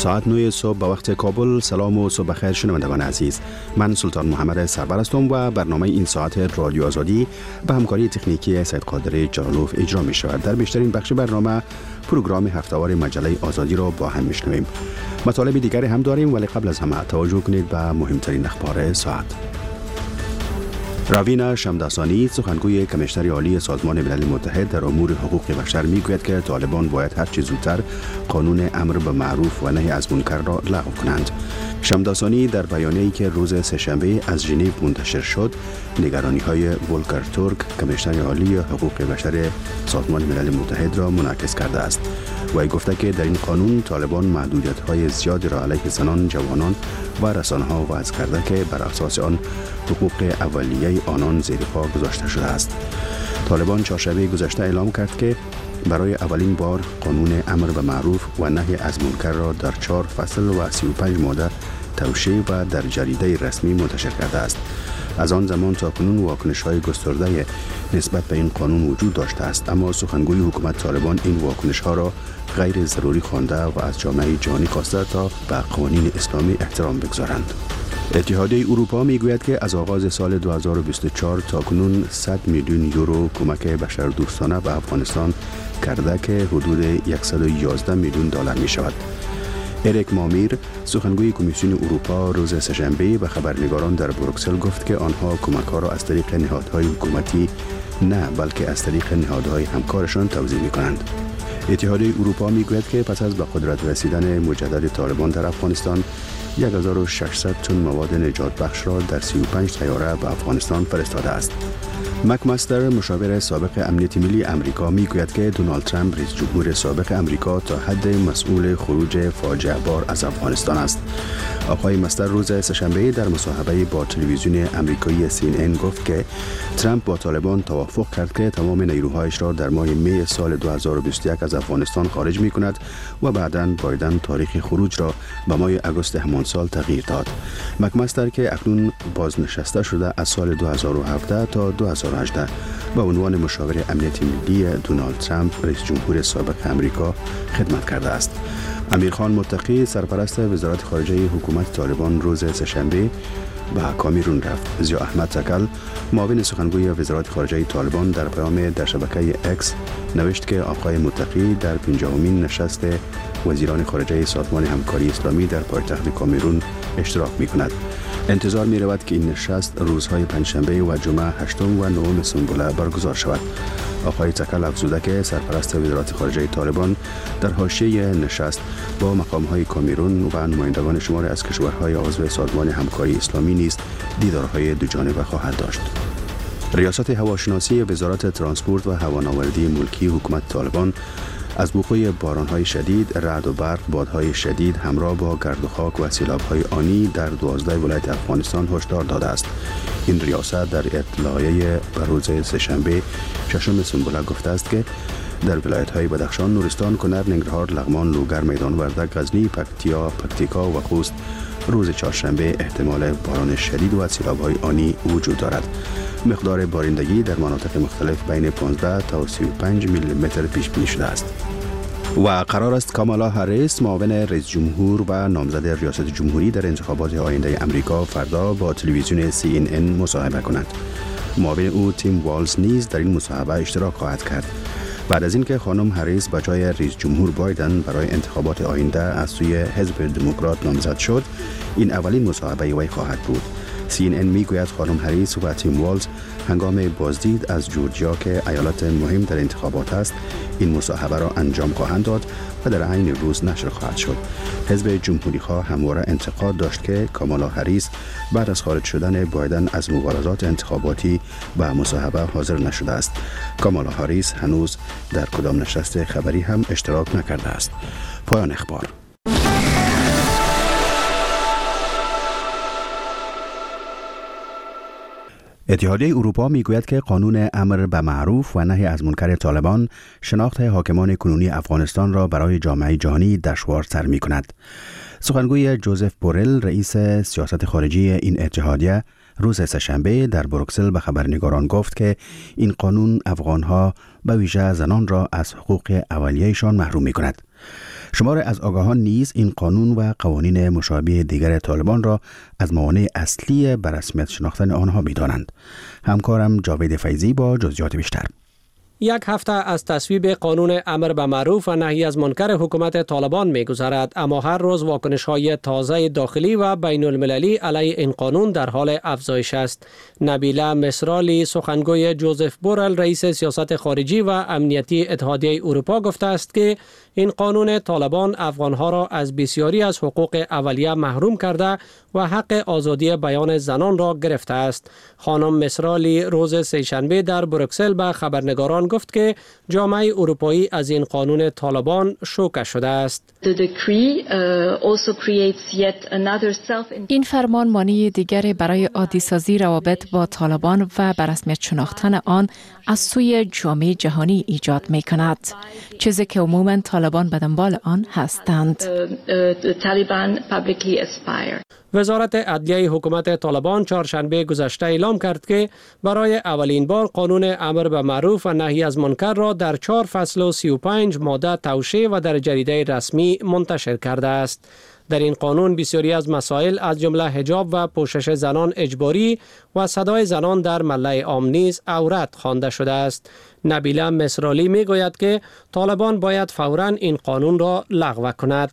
ساعت 9 صبح به وقت کابل. سلام و صبح بخیر شنوندگان عزیز. من سلطان محمد سرور هستم و برنامه این ساعت رادیو آزادی به همکاری تکنیکی سید قادر جلالوف اجرا می شود. در بیشترین بخش برنامه پروگرام هفته‌وار مجله آزادی را با هم میشنویم. مطالب دیگری هم داریم ولی قبل از همه توجه کنید به مهمترین اخبار ساعت. راوینا شمداسانی سخنگوی کمیشنر عالی سازمان ملل متحد در امور حقوق بشر میگوید که طالبان باید هر چه زودتر قانون امر به معروف و نهی از منکر را لغو کنند. شمداسانی در بیانیه‌ای که روز سه‌شنبه از ژنو منتشر شد، نگرانی‌های ولکر تورک کمیشنر عالی حقوق بشر سازمان ملل متحد را منعکس کرده است. وی گفته که در این قانون طالبان محدودیت‌های زیادی را علیه زنان، جوانان و رسانه‌ها وضع کرده که بر اساس آن حقوق اولیه آنان زیر پا گذاشته شده است. طالبان چهارشنبه گذشته اعلام کرد که برای اولین بار قانون امر به معروف و نهی از منکر را در 4 فصل و 35 ماده توشیح و در جریده رسمی منتشر کرده است. از آن زمان تا کنون واکنش‌های گسترده نسبت به این قانون وجود داشته است، اما سخنگوی حکومت طالبان این واکنش‌ها را غیر ضروری خوانده و از جامعه جهانی خواسته تا به قوانین اسلامی احترام بگذارند. اتحادیه اروپا میگوید که از آغاز سال 2024 تا کنون 100 میلیون یورو کمک بشردوستانه به افغانستان کرده که حدود 111 میلیون دلار می شود. اریک مامیر سخنگوی کمیسیون اروپا روز سه‌شنبه به خبرنگاران در بروکسل گفت که آنها کمک‌ها را از طریق نهادهای حکومتی نه بلکه از طریق نهادهای همکارشان توزیع می‌کنند. اتحادیه اروپا میگوید که پس از به قدرت رسیدن مجدد طالبان در افغانستان 1600 تن مواد نجات بخش را در 35 طیاره به افغانستان فرستاده است. مکمستر مشاور سابق امنیت ملی امریکا میگوید که دونالد ترامپ رئیس جمهور سابق امریکا تا حد مسئول خروج فاجعه بار از افغانستان است. آقای مستر روز سه‌شنبه در مصاحبه با تلویزیون امریکایی CNN گفت که ترامپ با طالبان توافق کرد که تمام نیروهایش را در ماه می سال 2021 از افغانستان خارج می کند و بعداً بایدن تاریخ خروج را به ماه آگوست همان سال تغییر داد. مکمستر که اکنون بازنشسته شده از سال 2017 تا 2018 به عنوان مشاور امنیت ملی دونالد ترامپ رئیس جمهور سابق امریکا خدمت کرده است. امیرخان متقی سرپرست وزارت خارجه حکومت طالبان روز سه‌شنبه به کامیرون رفت. ضیا احمد تکل معاون سخنگوی وزارت خارجه طالبان در پیام در شبکه اکس نوشت که آقای متقی در 50مین نشست وزیران خارجه سازمان همکاری اسلامی در پایتخت کامیرون اشتراک می‌کند. انتظار می‌رود که این نشست روزهای پنجشنبه و جمعه 8 و 9 سنبله برگزار شود. آقای تکل افزوده که سرپرست وزارت خارجه طالبان در حاشیه نشست با مقام‌های کامیرون و نمایندگان شماری از کشورهای عضو سازمان همکاری اسلامی نیز دیدارهای دوجانبه خواهد داشت. ریاست هواشناسی وزارت ترانسپورت و هوانوردی ملکی حکومت طالبان از وقوع باران‌های شدید، رعد و برق، بادهای شدید همراه با گرد و خاک و سیلاب‌های آنی در 12 ولایت افغانستان هشدار داده است. این ریاست در اطلاعیه به روز سه‌شنبه 6 سنبله گفته است که در ولایت‌های بدخشان، نورستان، کنر، ننگرهار، لغمان، لوگر، میدان وردک، غزنی، پکتیکا و خوست روز چهارشنبه احتمال باران شدید و سیلاب‌های آنی وجود دارد. مقدار بارندگی در مناطق مختلف بین 15 تا 35 میلیمتر پیش بینی شده است. و قرار است کامالا هریس معاون رئیس جمهور و نامزد ریاست جمهوری در انتخابات آینده امریکا فردا با تلویزیون CNN مصاحبه کند. معاون او تیم والز نیز در این مصاحبه اشتراک خواهد کرد. بعد از اینکه خانم هریس به جای رئیس جمهور بایدن برای انتخابات آینده از سوی حزب دموکرات نامزد شد، این اولین مصاحبه وی خواهد بود. CNN میگوید خانم هریس و تیم والز هنگام بازدید از جورجیا که ایالت مهم در انتخابات است، این مصاحبه را انجام خواهند داد و در عین روز نشر خواهد شد. حزب جمهوری خواه همواره انتقاد داشت که کامالا هریس بعد از خارج شدن بایدن از مبارزات انتخاباتی به مصاحبه حاضر نشده است. کامالا هریس هنوز در کدام نشست خبری هم اشتراک نکرده است. پایان اخبار. اتحادیه اروپا میگوید که قانون امر به معروف و نهی از منکر طالبان شناخت حاکمان کنونی افغانستان را برای جامعه جهانی دشوارتر می‌کند. سخنگوی جوزف بورل رئیس سیاست خارجی این اتحادیه روز سه‌شنبه در بروکسل به خبرنگاران گفت که این قانون افغانها به ویژه زنان را از حقوق اولیه‌شان محروم می‌کند. شمار از آگاهان نیز این قانون و قوانین مشابه دیگر طالبان را از موانع اصلی بر رسمیت شناختن آنها می‌دانند. همکارم جاوید فیضی با جزئیات بیشتر. یک هفته از تصویب قانون امر به معروف و نهی از منکر حکومت طالبان می‌گذرد، اما هر روز واکنش‌های تازه داخلی و بین المللی علیه این قانون در حال افزایش است. نبیله مصرالی، سخنگوی جوزف بورل رئیس سیاست خارجی و امنیتی اتحادیه اروپا گفته است که این قانون طالبان افغانها را از بسیاری از حقوق اولیه محروم کرده و حق آزادی بیان زنان را گرفته است. خانم مصرالی روز سه‌شنبه در بروکسل به خبرنگاران گفت که جامعه اروپایی از این قانون طالبان شوکه شده است. این فرمان مانع دیگر برای عادی سازی روابط با طالبان و به رسمیت شناختن آن از سوی جامعه جهانی ایجاد می کند، چیزی که عموماً طالبان به دنبال آن هستند. وزارت عدلیه حکومت طالبان چهارشنبه گذشته اعلام کرد که برای اولین بار قانون امر به معروف و نهی از منکر را در 4 فصل و 35 ماده توشیح و در جریده رسمی منتشر کرده است. در این قانون بسیاری از مسائل از جمله حجاب و پوشش زنان اجباری و صدای زنان در ملأ عام نیز عورت خوانده شده است. نبیله مصرالی می گوید که طالبان باید فوراً این قانون را لغو کند.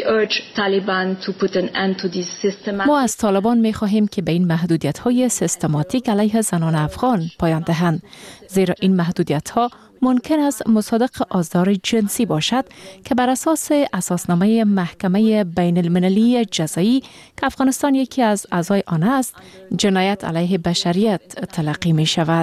ما از طالبان می خواهیم که به این محدودیت‌های سیستماتیک علیه زنان افغان پایان دهند، زیرا این محدودیت‌ها ممکن است مصادق آزار جنسی باشد که بر اساس اساسنامه محکمه بین المللی جزایی که افغانستان یکی از اعضای آن است، جنایت علیه بشریت تلقی می شود.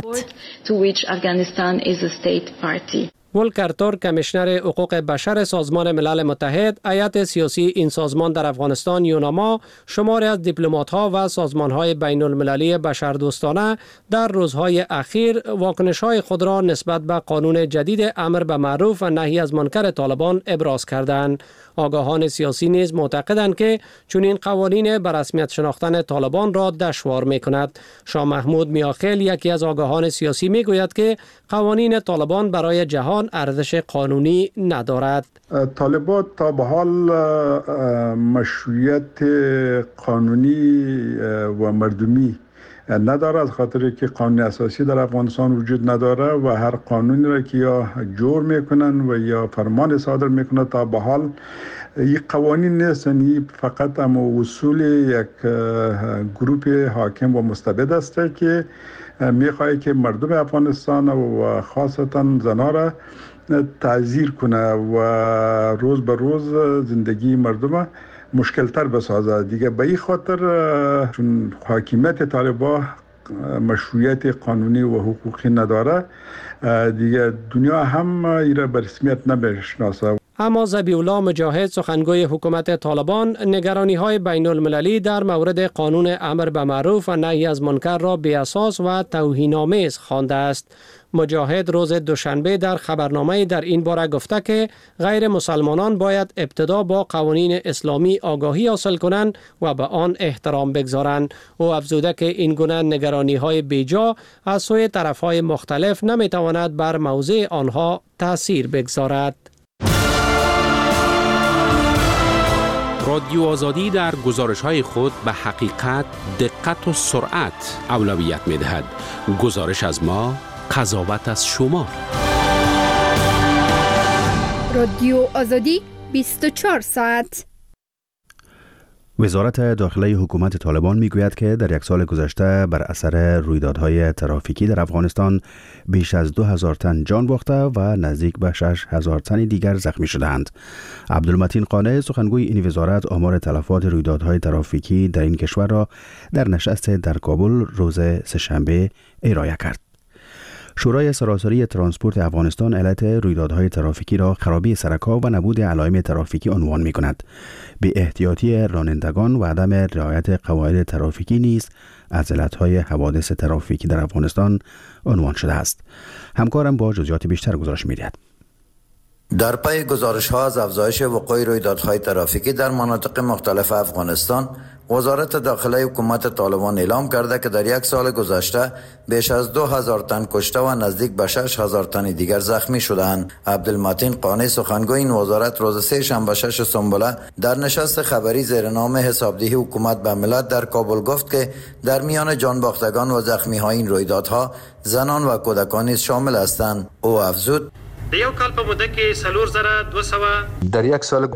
ولکر تورک، کمیشنر حقوق بشر سازمان ملل متحد، هیئت سیاسی این سازمان در افغانستان یوناما، شماری از دیپلمات‌ها و سازمان‌های بین المللی بشردوستانه در روزهای اخیر واکنش‌های خود را نسبت به قانون جدید امر به معروف و نهی از منکر طالبان ابراز کردند. آگاهان سیاسی نیز معتقدند که چنین قوانین به رسمیت شناختن طالبان را دشوار می‌کند. شاه محمود میاخیل، یکی از آگاهان سیاسی، میگوید که قوانین طالبان برای جهان ارزش قانونی ندارد. طالبان تا به حال مشروعیت قانونی و مردمی نداره، از خاطر که قانون اساسی در افغانستان وجود نداره و هر قانونی را که یا جور میکنن و یا فرمان صادر میکنن تا به حال این قوانین نیستن، این فقط هم اصول یک گروه حاکم و مستبد است که میخواد که مردم افغانستان و خاصتا زنان را تعذیر کنه و روز به روز زندگی مردم مشکل تر بسازه. دیگه به این خاطر چون حاکمیت طالبان مشروعیت قانونی و حقوقی نداره، دیگه دنیا هم ایره به رسمیت نمیشناسه. اما ذبیح الله مجاهد، سخنگوی حکومت طالبان، نگرانی‌های بین المللی در مورد قانون امر به معروف و نهی از منکر را بی‌اساس و توهین‌آمیز خوانده است. مجاهد روز دوشنبه در خبرنامه در این باره گفته که غیر مسلمانان باید ابتدا با قوانین اسلامی آگاهی حاصل کنند و به آن احترام بگذارند. او افزوده که این گونه نگرانی‌های بیجا از سوی طرف‌های مختلف نمی‌تواند بر موضع آنها تأثیر بگذارد. رادیو آزادی در گزارش‌های خود به حقیقت، دقت و سرعت اولویت می‌دهد. گزارش از ما، قضاوت از شما. رادیو آزادی 24 ساعت. وزارت داخلی حکومت طالبان میگوید که در یک سال گذشته بر اثر رویدادهای ترافیکی در افغانستان بیش از 2000 تن جان باخته و نزدیک به 6000 تن دیگر زخمی شدند. عبدالمتین قانع، سخنگوی این وزارت، آمار تلفات رویدادهای ترافیکی در این کشور را در نشست در کابل روز سه‌شنبه ارائه کرد. شورای سراسری ترانسپورت افغانستان علت رویدادهای ترافیکی را خرابی سرک‌ها و نبود علائم ترافیکی عنوان می‌کند. بی احتیاطی رانندگان و عدم رعایت قواعد ترافیکی نیز از علت‌های حوادث ترافیکی در افغانستان عنوان شده است. همکارم با جزئیات بیشتر گزارش می‌دهد. در پی گزارش‌ها از افزایش وقوع رویدادهای ترافیکی در مناطق مختلف افغانستان، وزارت داخله حکومت طالبان اعلام کرده که در یک سال گذشته بیش از 2000 تن کشته و نزدیک به 6000 تن دیگر زخمی شدند. عبدالمتین قانی سخنگوی این وزارت روز سه شنبه 6 سنبله در نشست خبری زیر نام حسابدهی حکومت به ملت در کابل گفت که در میان جانباختگان و زخمی های این رویدادها زنان و کودکان نیز شامل هستند. او افزود: یو کال په موده کې 4200 در یک سال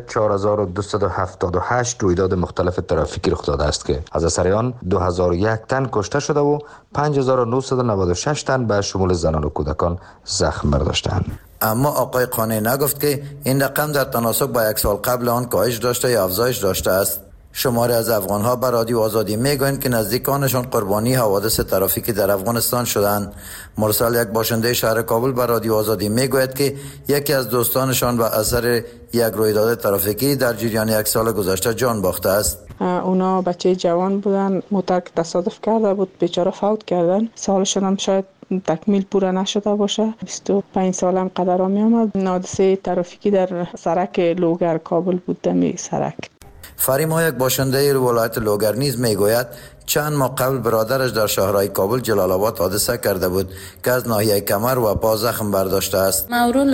4278 رویداد مختلف ترافیکی رخ داده است که از اثر آن 2001 تن کشته شده و 5996 تن به شمول زنان و کودکان زخم برداشتند. اما آقای قانی نگفت که این رقم در تناسب با یک سال قبل آن کاهش داشته یا افزایش داشته است. شماری از افغان‌ها به رادیو آزادی میگویند که نزدیکانشان قربانی حوادث ترافیکی در افغانستان شدند. مرسل، یک باشنده شهر کابل، به رادیو آزادی میگوید که یکی از دوستانشان به اثر یک رویداد ترافیکی در جریان یک سال گذشته جان باخته است. اونا بچه جوان بودن، موتر که تصادف کرده بود بیچاره فوت کردن. سالشون هم شاید تکمیل پورا نشده باشه. 25 سالم قدر می آمد. حادثه ترافیکی در سرک لوگر کابل بود. دمی سرک فریما، یک باشنده ولایت لوگر نیز میگوید چند ماه قبل برادرش در شهرهای کابل جلال آباد حادثه کرده بود که از ناحیه کمر و پا زخم برداشته است.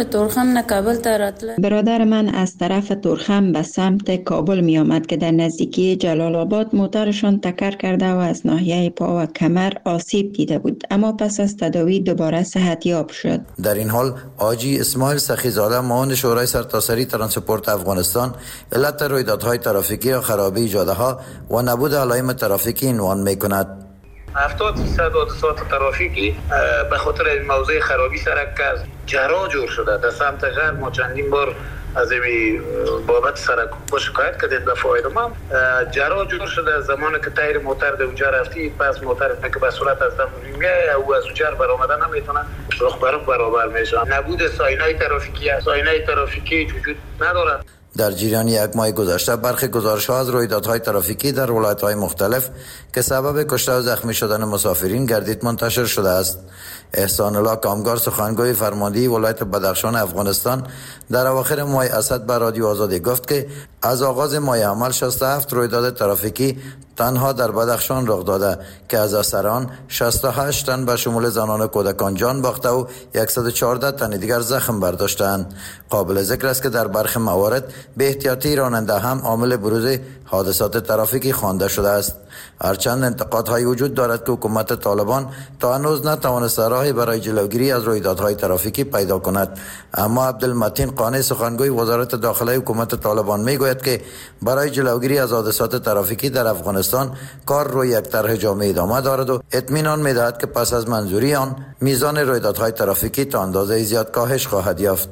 برادر من از طرف تورخم به سمت کابل می آمد که در نزدیکی جلال آباد موترشان تکر کرده و از ناحیه پا و کمر آسیب دیده بود، اما پس از تداوی دوباره صحتیاب شد. در این حال حاجی اسماعیل سخیزاده، معاون شورای سرتاسری ترانسپورت افغانستان، علت رویدادهای ترافیکی را خرابی جاده‌ها و نبود علائم ترافیکی عنوان می‌کند. 70% حادثات ترافیکی به خاطر موضوع خرابی سرک جرا جور شده. در سمت غرب ما چندین بار از این بابت سرک با شکایت کردیم. دفعه دوم جرا جور شده. زمانی که تایر موتر در اونجا رفتی، پس موتر که به صورت از دم میگه او از اونجا برآمدن نمیتونه، رخ به رخ برابر میشه. نبود ساینای ترافیکی وجود ندارد. در جریان یک ماه گذشته برخی گزارش‌ها از رویدادهای ترافیکی در ولایت‌های مختلف که سبب کشته و زخمی شدن مسافرین گردید منتشر شده است. احسان الله کامگار، سخنگوی فرماندهی ولایت بدخشان افغانستان، در اواخر ماه اسد به رادیو آزادی گفت که از آغاز ماه عمل 67 رویداد ترافیکی تنها در بدخشان رخ داده که از اثر آن 68 تن به شمول زنان و کودکان جان باخته و 114 تن دیگر زخم برداشتند. قابل ذکر است که در برخی موارد به احتیاطی راننده هم عامل بروز حادثات ترافیکی خوانده شده است. هرچند انتقادهای وجود دارد که حکومت طالبان تا هنوز نتوانسته راهی برای جلوگیری از رویدادهای ترافیکی پیدا کند، اما عبدالمتین قانی، سخنگوی وزارت داخله حکومت طالبان میگوید که برای جلوگیری از حادثات ترافیکی در افغانستان کار روی یک طرح جامع ادامه دارد و اطمینان میدهد که پس از منظوری آن میزان رویدادهای ترافیکی تا اندازه زیاد کاهش خواهد یافت.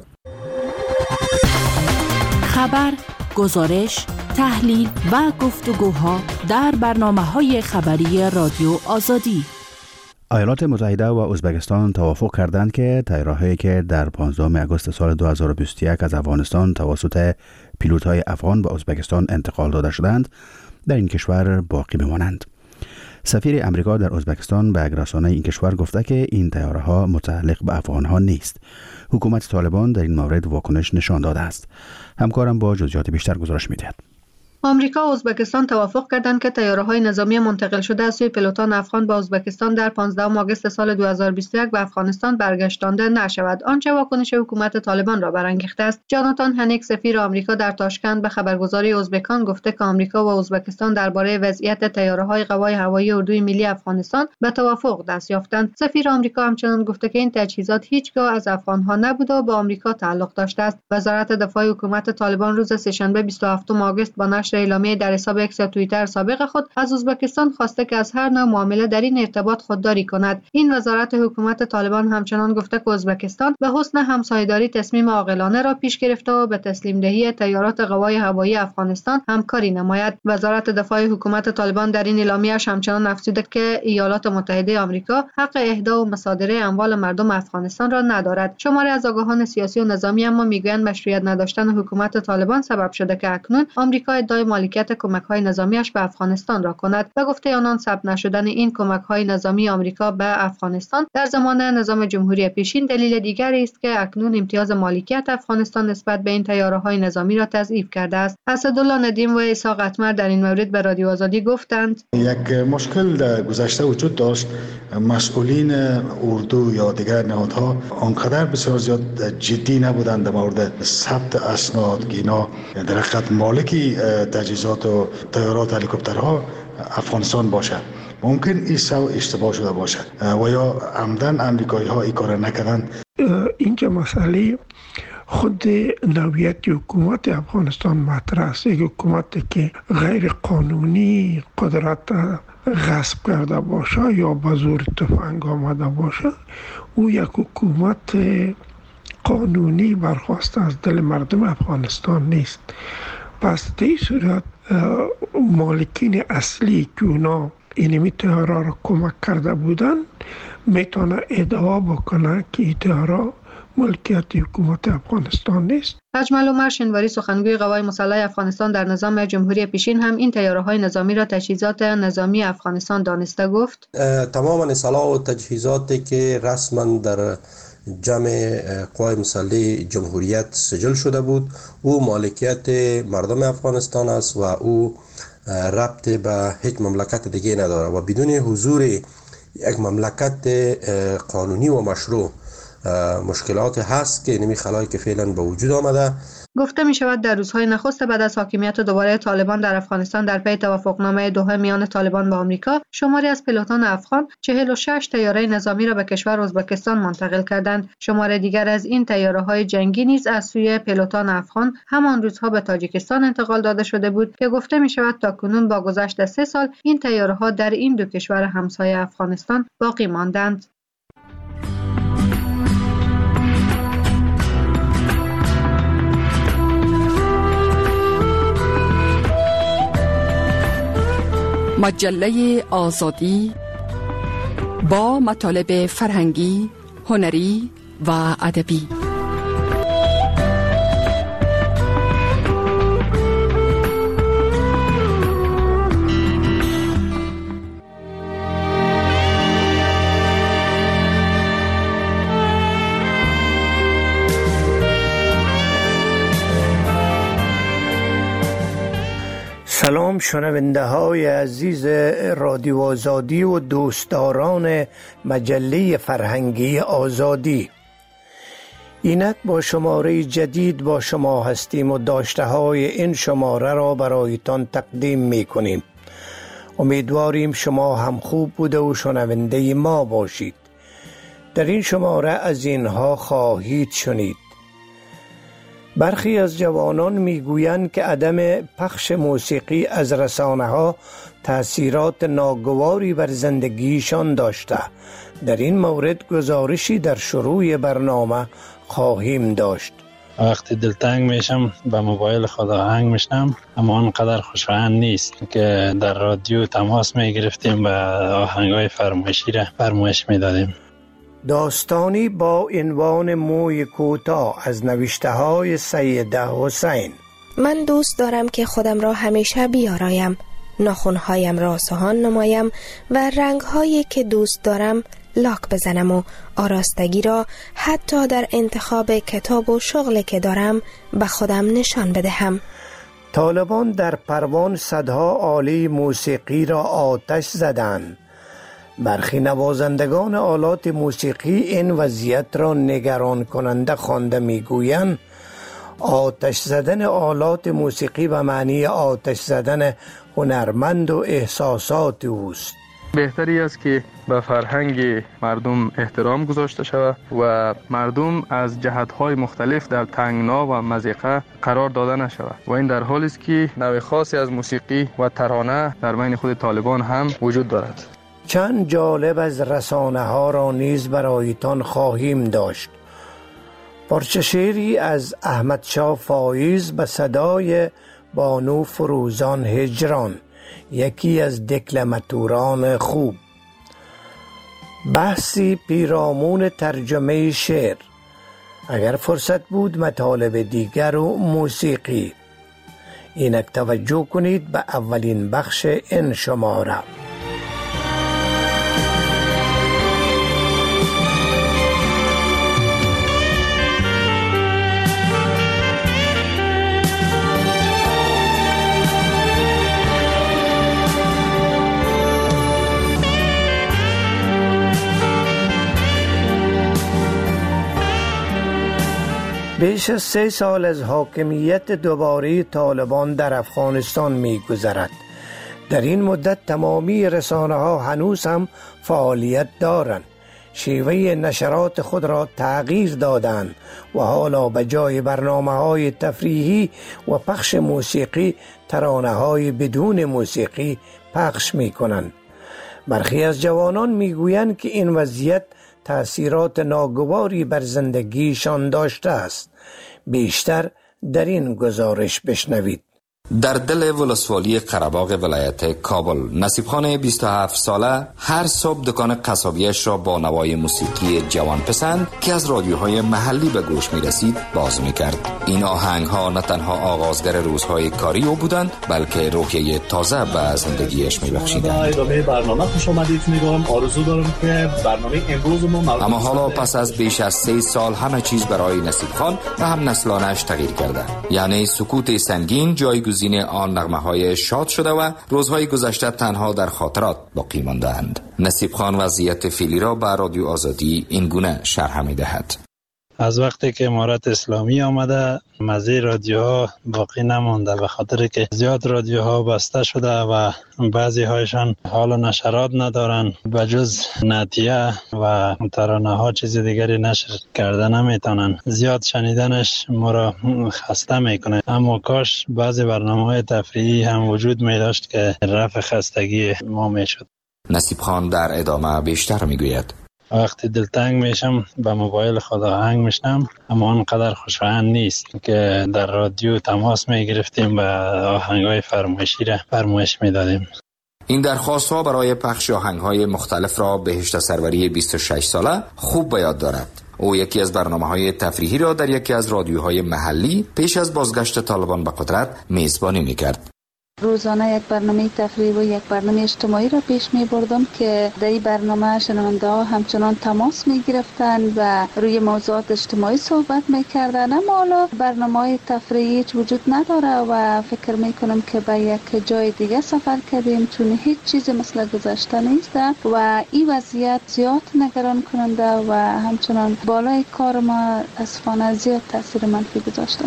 خبر، گزارش، تحلیل و گفتگوها در برنامه‌های خبری رادیو آزادی. ایالات متحده و ازبکستان توافق کردند که طیارهایی که در 15 آگوست سال 2021 از افغانستان توسط پیلوت‌های افغان به ازبکستان انتقال داده شدند در این کشور باقی بمانند. سفیر امریکا در ازبکستان به رسانه این کشور گفته که این طیاره‌ها متعلق به افغان‌ها نیست. حکومت طالبان در این مورد واکنش نشان داده است. همکارم با جزئیات بیشتر گزارش می‌دهد. آمریکا و ازبکستان توافق کردند که طیاره‌های نظامی منتقل شده از سوی پیلوتان افغان به ازبکستان در 15 آگوست سال 2021 به افغانستان برگشتانده نشود، آنچه واکنش حکومت طالبان را برانگیخته است. جاناتان هنیک، سفیر آمریکا در تاشکند، به خبرگزاری ازبکان گفته که آمریکا و ازبکستان درباره وضعیت طیاره‌های قوای هوایی اردوی ملی افغانستان به توافق دست یافتند. سفیر آمریکا همچنین گفته که این تجهیزات هیچگاه از افغان‌ها نبوده و به آمریکا تعلق داشته است. وزارت دفاع حکومت طالبان روز سه‌شنبه 27 آگوست با نشر اعلامیه در حساب اکس یا توییتر سابق خود از ازبکستان خواسته که از هر نوع معامله در این ارتباط خودداری کند. این وزارت حکومت طالبان همچنان گفته که ازبکستان به حسن همسایه‌داری تصمیم عاقلانه را پیش گرفته و به تسلیم دهی طیارات قوای هوایی افغانستان همکاری نماید. وزارت دفاع حکومت طالبان در این اعلامیه‌اش همچنان افزوده که ایالات متحده آمریکا حق اهدا و مصادره اموال مردم افغانستان را ندارد. شماری از آگاهان سیاسی و نظامی اما میگویند مشروعیت نداشتن حکومت طالبان سبب شده که اکنون آمریکا ادعای ادعای مالکیت کمک‌های نظامیش به افغانستان را کند و گفته آنان ثبت نشدن این کمک‌های نظامی آمریکا به افغانستان در زمان نظام جمهوری پیشین دلیل دیگری است که اکنون امتیاز مالکیت افغانستان نسبت به این طیاره‌های نظامی را تضعیف کرده است. اسدالله ندیم و اسحاق اتمر در این مورد به رادیو آزادی گفتند: یک مشکل در گذشته وجود داشت. مسئولین اردو یا دیگر نهادها آنقدر بسیار زیاد جدی نبودند در مورد ثبت اسناد که اینا در حقیقت مالکی تجهیزات و طیارات هلیکوپترها افغانستان باشد. ممکن این اشتباه شده باشد و یا عمدن امریکایی ها این کار نکردند. اینجا مسئله خود نوعیت حکومت افغانستان مطرح است. یک حکومت که غیر قانونی قدرت غصب کرده باشه یا به زور تفنگ آمده باشه، او یک حکومت قانونی برخواسته از دل مردم افغانستان نیست. پس در این صورت مالکین اصلی که اونا اینمی طیاره را کمک کرده بودن میتونه ادعا بکنه که این طیاره ملکیت حکومت افغانستان نیست. اجمل عمر شنواری سخنگوی قوای مسلح افغانستان در نظام جمهوری پیشین هم این طیاره‌های نظامی را تجهیزات نظامی افغانستان دانسته گفت: تمام اصطلاح و تجهیزاتی که رسما در جمع قوای مسلح جمهوریت سجل شده بود او مالکیت مردم افغانستان است و او ربط به هیچ مملکت دیگه نداره و بدون حضور یک مملکت قانونی و مشروع مشکلات هست که نمی خلایی که فعلا به وجود آمده. گفته می شود در روزهای نخست بعد از حاکمیت دوباره طالبان در افغانستان در پی توافقنامه دوحه میان طالبان و آمریکا، شماری از پیلوتان افغان 46 طیاره نظامی را به کشور ازبکستان منتقل کردند. شمار دیگر از این طیاره‌های جنگی نیز از سوی پیلوتان افغان همان روزها به تاجیکستان انتقال داده شده بود که گفته می شود تاکنون با گذشت 3 سال این طیاره‌ها در این دو کشور همسایه افغانستان باقی ماندند. مجله آزادی با مطالب فرهنگی، هنری و ادبی. سلام شنونده های عزیز رادیو آزادی و دوستداران مجله فرهنگی آزادی. اینک با شماره جدید با شما هستیم و داشته های این شماره را برایتان تقدیم می کنیم. امیدواریم شما هم خوب بوده و شنونده ما باشید. در این شماره از اینها خواهید شنید: برخی از جوانان میگویند که عدم پخش موسیقی از رسانه‌ها تأثیرات ناگواری بر زندگیشان داشته. در این مورد گزارشی در شروع برنامه خواهیم داشت. وقتی دلتنگ میشم به موبایل خود آهنگ میشنم، اما آنقدر خوشایند نیست که در رادیو تماس میگرفتیم و آهنگ‌های فرمایشی را فرمایش میدادیم. داستانی با عنوان موی کوتاه از نوشته های سید حسین. من دوست دارم که خودم را همیشه بیارایم، ناخنهایم را سهان نمایم و رنگهایی که دوست دارم لاک بزنم و آراستگی را حتی در انتخاب کتاب و شغلی که دارم به خودم نشان بدهم. طالبان در پروان صدها آله موسیقی را آتش زدند. برخی نوازندگان آلات موسیقی این وضعیت را نگران کننده خوانده میگویند آتش زدن آلات موسیقی به معنی آتش زدن هنرمند و احساسات اوست. بهتری است که به فرهنگ مردم احترام گذاشته شود و مردم از جهت‌های مختلف در تنگنا و مضیقه قرار داده نشود و این در حالی است که نوع خاصی از موسیقی و ترانه در بین خود طالبان هم وجود دارد. چند جالب از رسانه ها را نیز برایتان خواهیم داشت. پارچه شعری از احمد شاه فایز به صدای بانو فروزان هجران، یکی از دکلماتوران خوب. بحثی پیرامون ترجمه شعر، اگر فرصت بود مطالب دیگر و موسیقی. اینک توجه کنید به اولین بخش این شماره. بیش از 3 سال از حاکمیت دوباره طالبان در افغانستان می گذرد. در این مدت تمامی رسانه ها هنوز هم فعالیت دارند. شیوه نشرات خود را تغییر دادند و حالا به جای برنامه های تفریحی و پخش موسیقی ترانه های بدون موسیقی پخش می کنند. برخی از جوانان می گویند که این وضعیت تأثیرات ناگواری بر زندگیشان داشته است. بیشتر در این گزارش بشنوید. در دل ولسوالی قره‌باغ ولایت کابل، نصیب خان 27 ساله هر صبح دکان قصابیش را با نوای موسیقی جوان پسند که از رادیوهای محلی به گوش می رسید باز می کرد. این آهنگ ها نه تنها آغازگر روزهای کاری او بودند، بلکه روحیه تازه به زندگیش می بخشیدند. ادامه برنامه خوش آمدید میگم. آرزو دارم که برنامه امروز ما اما حالا پس از بیش از 3 سال همه چیز برای نصیب خان و هم نسلانش تغییر کرده. یعنی سکوت سنگین جایگزین آن نغمه‌های شاد شده و روزهای گذشته تنها در خاطرات باقی مانده‌اند. نصیب خان وضعیت فعلی را به رادیو آزادی این گونه شرح می‌دهد. از وقتی که امارت اسلامی آمده مزه رادیوها باقی نمانده، به خاطر که زیاد رادیوها بسته شده و بعضی هایشان حالا نشرات ندارن، بجز نعتیه و ترانه ها چیز دیگری نشر کرده نمیتونن. زیاد شنیدنش ما را خسته میکنه. اما کاش بعضی برنامه های تفریحی هم وجود می داشت که رفع خستگی ما میشد. نصیب خان در ادامه بیشتر میگوید: وقتی دلتنگ میشم به موبایل خود آهنگ میشنم، اما آنقدر خوشایند نیست که در رادیو تماس میگرفتیم و آهنگای فرمایشی را فرمایش میدادیم. این درخواست ها برای پخش آهنگ های مختلف را بهشت سروری 26 ساله خوب به یاد دارد. او یکی از برنامه های تفریحی را در یکی از رادیوهای محلی پیش از بازگشت طالبان به قدرت میزبانی میکرد. روزانه یک برنامه تفریحی و یک برنامه اجتماعی را پیش می بردم که در این برنامه شنونده ها همچنان تماس می گرفتن و روی موضوعات اجتماعی صحبت می کردن. اما حالا برنامه های تفریحی وجود نداره و فکر می کنم که به یک جای دیگه سفر کردیم، چون هیچ چیز مثل گذشته نیست و این وضعیت زیاد نگران کننده و همچنان بالای کار ما اسفانه زیاد تاثیر منفی گذاشته.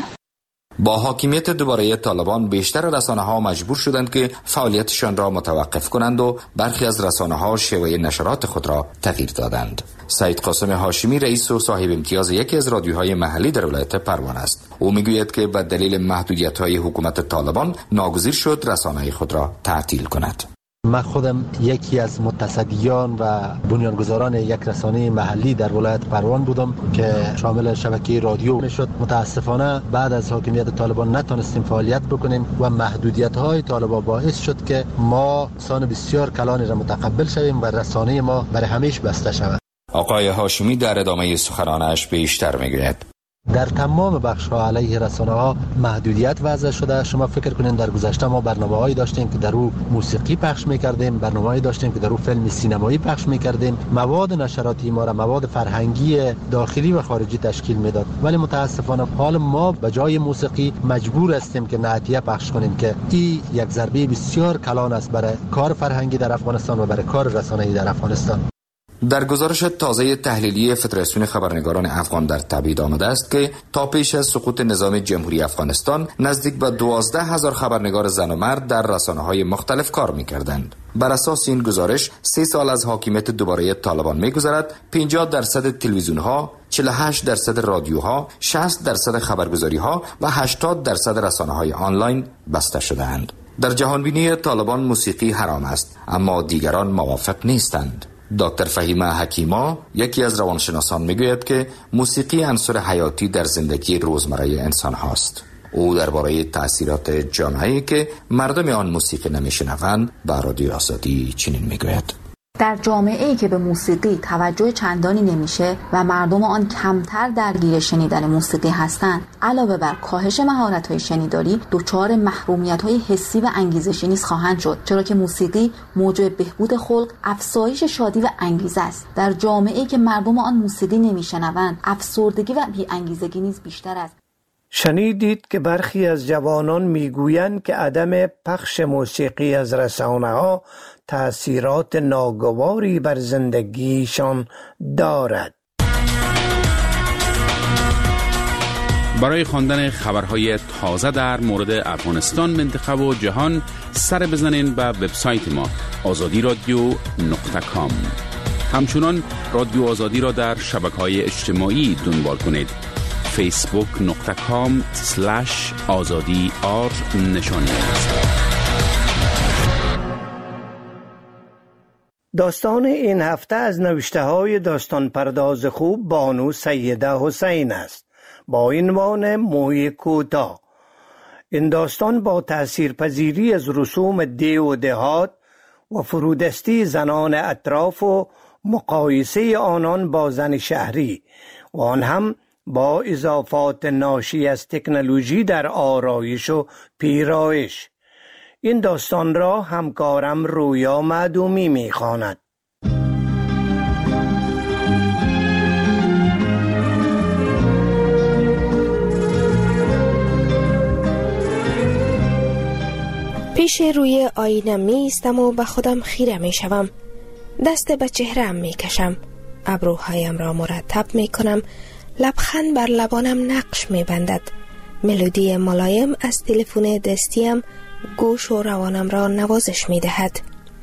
با حاکمیت دوباره طالبان بیشتر رسانه‌ها مجبور شدند که فعالیتشان را متوقف کنند و برخی از رسانه‌ها شیوه نشرات خود را تغییر دادند. سید قاسم هاشمی رئیس و صاحب امتیاز یکی از رادیوهای محلی در ولایت پروان است. او میگوید که به دلیل محدودیت‌های حکومت طالبان ناگزیر شد رسانه خود را تعطیل کند. من خودم یکی از متصدیان و بنیانگذاران یک رسانه محلی در ولایت پروان بودم که شامل شبکه رادیو میشد. متاسفانه بعد از حاکمیت طالبان نتونستیم فعالیت بکنیم و محدودیت‌های طالبان باعث شد که ما سان بسیار کلانی را متقبل شویم و رسانه ما برای همیشه بسته شود. آقای هاشمی در ادامه سخنانش بیشتر میگوید: در تمام بخش‌ها علیه رسانه‌ها محدودیت وضع شده. شما فکر کنید در گذشته ما برنامه‌هایی داشتیم که در او موسیقی پخش می‌کردیم، برنامه‌هایی داشتیم که در او فیلم سینمایی پخش می‌کردیم، مواد نشراتی ما را مواد فرهنگی داخلی و خارجی تشکیل میداد. ولی متاسفانه حال ما به جای موسیقی مجبور هستیم که نعتیه پخش کنیم که این یک ضربه بسیار کلان است برای کار فرهنگی در افغانستان و برای کار رسانه‌ای در افغانستان. در گزارش تازه تحلیلی فدراسیون خبرنگاران افغان در تبعید آمده است که تا پیش از سقوط نظام جمهوری افغانستان نزدیک به 12,000 خبرنگار زن و مرد در رسانه‌های مختلف کار می‌کردند. بر اساس این گزارش 3 سال از حاکمیت دوباره طالبان می‌گذرد. 50% تلویزیون‌ها، 48% رادیوها، 60% خبرگزاری‌ها و 80% رسانه‌های آنلاین بسته شده‌اند. در جهانبینی طالبان موسیقی حرام است، اما دیگران موافق نیستند. دکتر فهیمه حکیما یکی از روانشناسان میگوید که موسیقی عنصر حیاتی در زندگی روزمره انسان هاست. او درباره تأثیرات جامعه‌ای که مردم آن موسیقی نمیشنوند به رادیو آزادی چنین میگوید: در جامعه‌ای که به موسیقی توجه چندانی نمیشه و مردم آن کمتر درگیر شنیدن موسیقی هستند، علاوه بر کاهش مهارت‌های شنیداری، دچار محرومیت‌های حسی و انگیزشی نیز خواهند شد، چرا که موسیقی موجب بهبود خلق، افزایش شادی و انگیزه است. در جامعه‌ای که مردم آن موسیقی نمیشنوند، افسردگی و بی‌انگیزگی نیز بیشتر است. شنیدید که برخی از جوانان میگویند که عدم پخش موسیقی از رسانه‌ها تأثیرات ناگواری بر زندگیشان دارد. برای خواندن خبرهای تازه در مورد افغانستان، منطقه و جهان سر بزنین به وبسایت ما azadiradio.com. همچنان رادیو آزادی را در شبکه‌های اجتماعی دنبال کنید. facebook.com/azadi_r نشانی است. داستان این هفته از نوشته‌های داستان پرداز خوب بانو سیده حسین است با عنوان موی کوتاه. این داستان با تأثیرپذیری از رسوم دی و دهات و فرودستی زنان اطراف و مقایسه آنان با زن شهری و آن هم با اضافات ناشی از تکنولوژی در آرایش و پیرایش. این داستان را همکارم رویا معدومی می‌خواند. پیش روی آینه می ایستم و به خودم خیره می شوم. دست به چهره‌ام می کشم. ابروهایم را مرتب می کنم. لبخند بر لبانم نقش می بندد. ملودی ملایم از تلفن دستیم گوش و روانم را نوازش می دهد.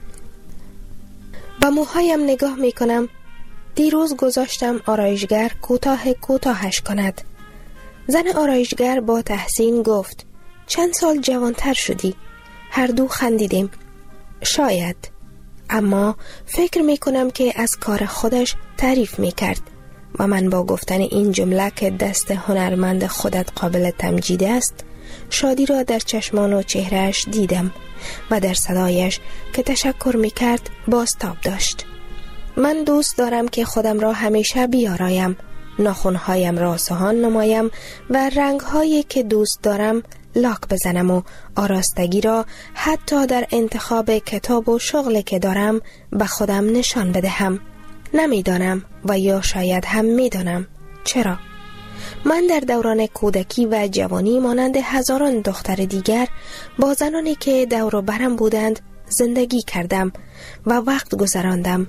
به موهایم نگاه می کنم. دیروز گذاشتم آرایشگر کوتاهش کند. زن آرایشگر با تحسین گفت چند سال جوانتر شدی؟ هر دو خندیدیم. شاید. اما فکر می کنم که از کار خودش تعریف می کرد و من با گفتن این جمله که دست هنرمند خودت قابل تمجید است شادی را در چشمان و چهرهش دیدم و در صدایش که تشکر می کرد بازتاب داشت. من دوست دارم که خودم را همیشه بیارایم، ناخنهایم را سهان نمایم و رنگهایی که دوست دارم لاک بزنم و آراستگی را حتی در انتخاب کتاب و شغلی که دارم به خودم نشان بدهم. نمیدانم و یا شاید هم میدانم چرا. من در دوران کودکی و جوانی مانند هزاران دختر دیگر با زنانی که دور و برم بودند زندگی کردم و وقت گذراندم.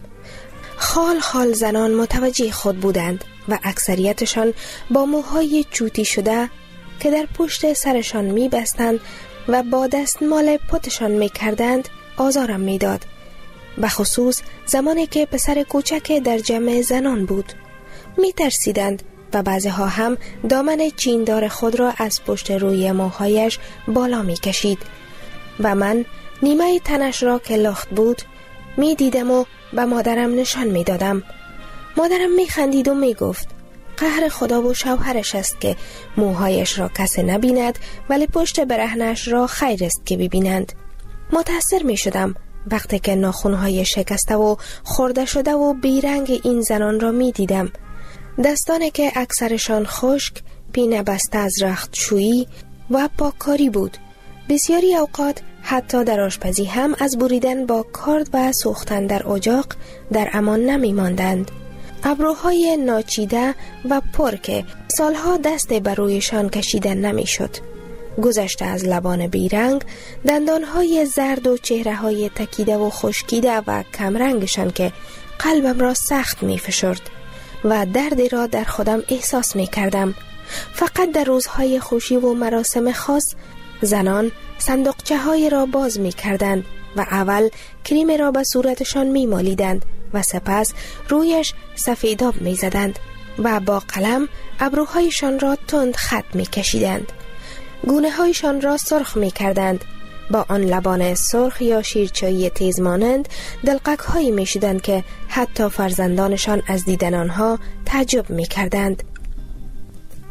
خال زنان متوجه خود بودند و اکثریتشان با موهای چوتی شده که در پشت سرشان می بستند و با دستمال پتشان می کردند آزارم می داد. بخصوص زمانی که پسر کوچک در جمع زنان بود. می ترسیدند و بعضیها هم دامن چیندار خود را از پشت روی موهایش بالا می کشید و من نیمه تنش را که لخت بود می دیدم و به مادرم نشان می دادم. مادرم می خندید و می گفت قهر خدا و شوهرش است که موهایش را کسی نبیند ولی پشت برهنش را خیر است که ببینند. متأثر می شدم وقتی که ناخنهای شکسته و خورده شده و بیرنگ این زنان را می دیدم. دستانی که اکثرشان خشک، پینه بسته از رختشویی و پاککاری بود. بسیاری اوقات حتی در آشپزی هم از بریدن با کارد و سوختن در اجاق در امان نمی ماندند. ابروهای ناچیده و پر که سالها دست بر رویشان کشیدن نمی شد. گذشته از لبان بیرنگ، دندانهای زرد و چهرههای تکیده و خشکیده و کمرنگشان که قلبم را سخت می فشرد و دردی را در خودم احساس می کردم. فقط در روزهای خوشی و مراسم خاص زنان صندوقچه های را باز می کردند و اول کریم را به صورتشان می مالیدند و سپس رویش سفیداب می زدند و با قلم ابروهایشان را تند خط می کشیدند. گونه هایشان را سرخ می کردند. با آن لبان سرخ یا شیرچایی تیز مانند دلقک هایی می شدند که حتی فرزندانشان از دیدن آنها تعجب می کردند.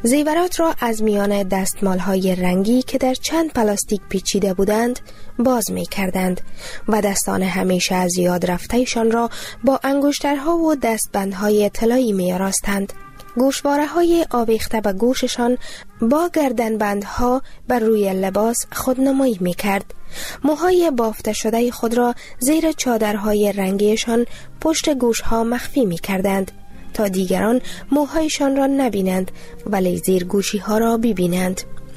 زیورات را از میان دستمال‌های رنگی که در چند پلاستیک پیچیده بودند باز می‌کردند و دستان همیشه از یاد رفته‌شان را با انگشترها و دستبندهای طلایی می‌آراستند. گوشواره‌های آویخته به گوششان با گردنبندها بر روی لباس خودنمایی می‌کرد. موهای بافته شده خود را زیر چادرهای رنگیشان پشت گوشها مخفی می‌کردند تا دیگران موهایشان را نبینند ولی زیر گوشی ها را ببینند.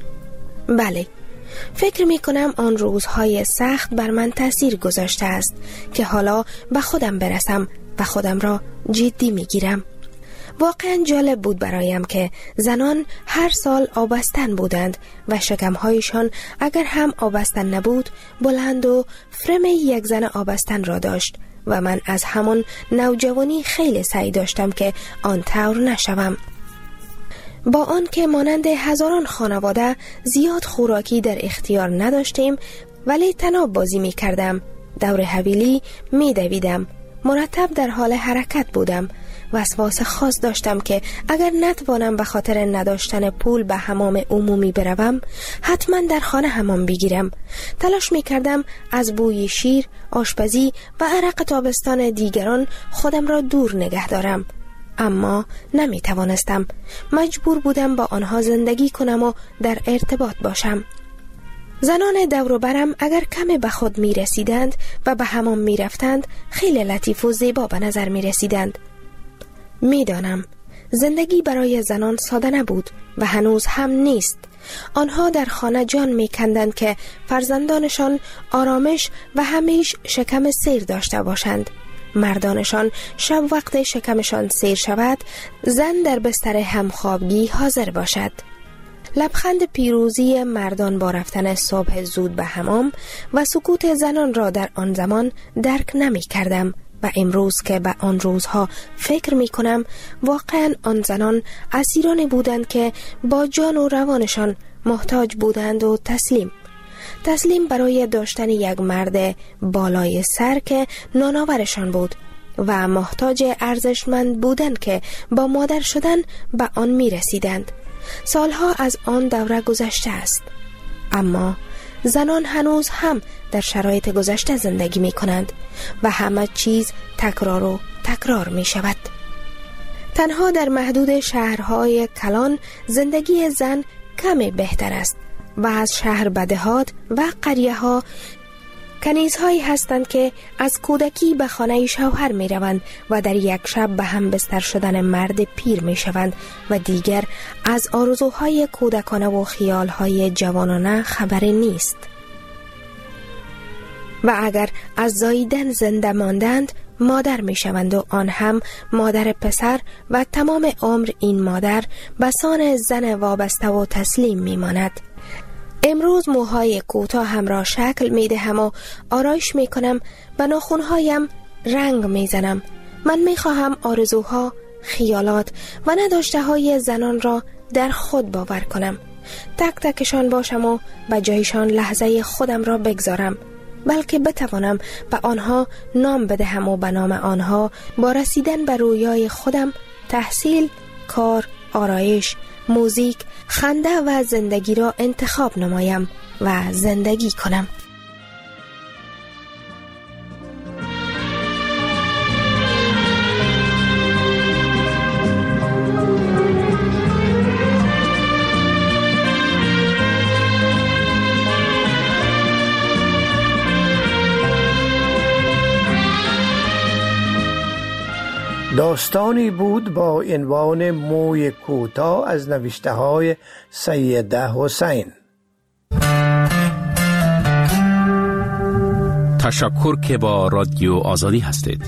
بله، فکر می کنم آن روزهای سخت بر من تأثیر گذاشته است که حالا به خودم برسم و خودم را جدی می گیرم. واقعا جالب بود برایم که زنان هر سال آبستن بودند و شکمهایشان اگر هم آبستن نبود بلند و فرم یک زن آبستن را داشت و من از همان نوجوانی خیلی سعی داشتم که آن طور نشوم. با آن که مانند هزاران خانواده زیاد خوراکی در اختیار نداشتیم ولی طناب بازی می کردم، دور حویلی می دویدم، مرتب در حال حرکت بودم. وسواس خاص داشتم که اگر نتوانم به خاطر نداشتن پول به حمام عمومی بروم حتما در خانه حمام بگیرم. تلاش می کردم از بوی شیر، آشپزی و عرق تابستان دیگران خودم را دور نگه دارم، اما نمی توانستم. مجبور بودم با آنها زندگی کنم و در ارتباط باشم. زنان دور و برم اگر کم به خود می رسیدند و به حمام می رفتند خیلی لطیف و زیبا به نظر می رسیدند. می دانم زندگی برای زنان ساده نبود و هنوز هم نیست. آنها در خانه جان می کندند که فرزندانشان آرامش و همیش شکم سیر داشته باشند. مردانشان شب وقت شکمشان سیر شود زن در بستر همخوابگی حاضر باشد. لبخند پیروزی مردان با رفتن صبح زود به حمام و سکوت زنان را در آن زمان درک نمی کردم و امروز که به آن روزها فکر می کنم واقعا آن زنان اسیرانی بودند که با جان و روانشان محتاج بودند و تسلیم برای داشتن یک مرد بالای سر که نانآورشان بود و محتاج ارزشمند بودند که با مادر شدن به آن می رسیدند. سالها از آن دوره گذشته است، اما زنان هنوز هم در شرایط گذشته زندگی می کنند و همه چیز تکرار می شود. تنها در محدود شهرهای کلان زندگی زن کمی بهتر است و از شهر به دهات و قریه ها کنیزهایی هستند که از کودکی به خانه شوهر می روند و در یک شب به هم بستر شدن مرد پیر می شوند و دیگر از آرزوهای کودکانه و خیالهای جوانانه خبری نیست. و اگر از زاییدن زنده ماندند مادر می شوند و آن هم مادر پسر و تمام عمر این مادر به سان زن وابسته و تسلیم می ماند. امروز موهای کوتاه هم را شکل می دهم و آرایش می کنم، به ناخنهایم رنگ می زنم. من می خواهم آرزوها، خیالات و نداشته های زنان را در خود باور کنم، تک تکشان باشم و به جایشان لحظه خودم را بگذارم، بلکه بتوانم به آنها نام بدهم و به نام آنها با رسیدن به رویای خودم تحصیل، کار، آرایش، موزیک، خنده و زندگی را انتخاب نمایم و زندگی کنم. داستانی بود با عنوان موی کوتاه از نوشته های سیده حسین. تشکر که با رادیو آزادی هستید.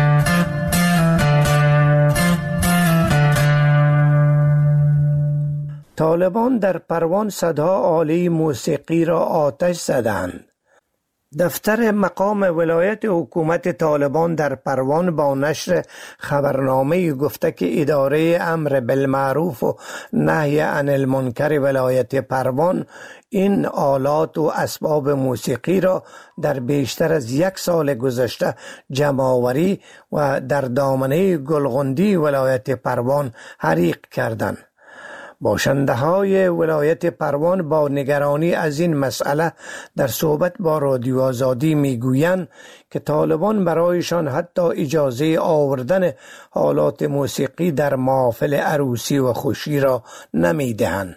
طالبان در پروان صدا عالی موسیقی را آتش زدند. دفتر مقام ولایت حکومت طالبان در پروان با نشر خبرنامه گفته که اداره امر بالمعروف و نهی عن المنکر ولایت پروان این آلات و اسباب موسیقی را در بیشتر از 1 سال گذشته جمع‌آوری و در دامنه گلغندی ولایت پروان حریق کردند. باشنده های ولایت پروان با نگرانی از این مسئله در صحبت با رادیو آزادی میگویند که طالبان برایشان حتی اجازه آوردن آلات موسیقی در محافل عروسی و خوشی را نمیدهند.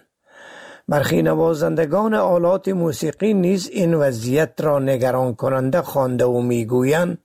برخی نوازندگان آلات موسیقی نیز این وضعیت را نگران کننده خوانده و میگویند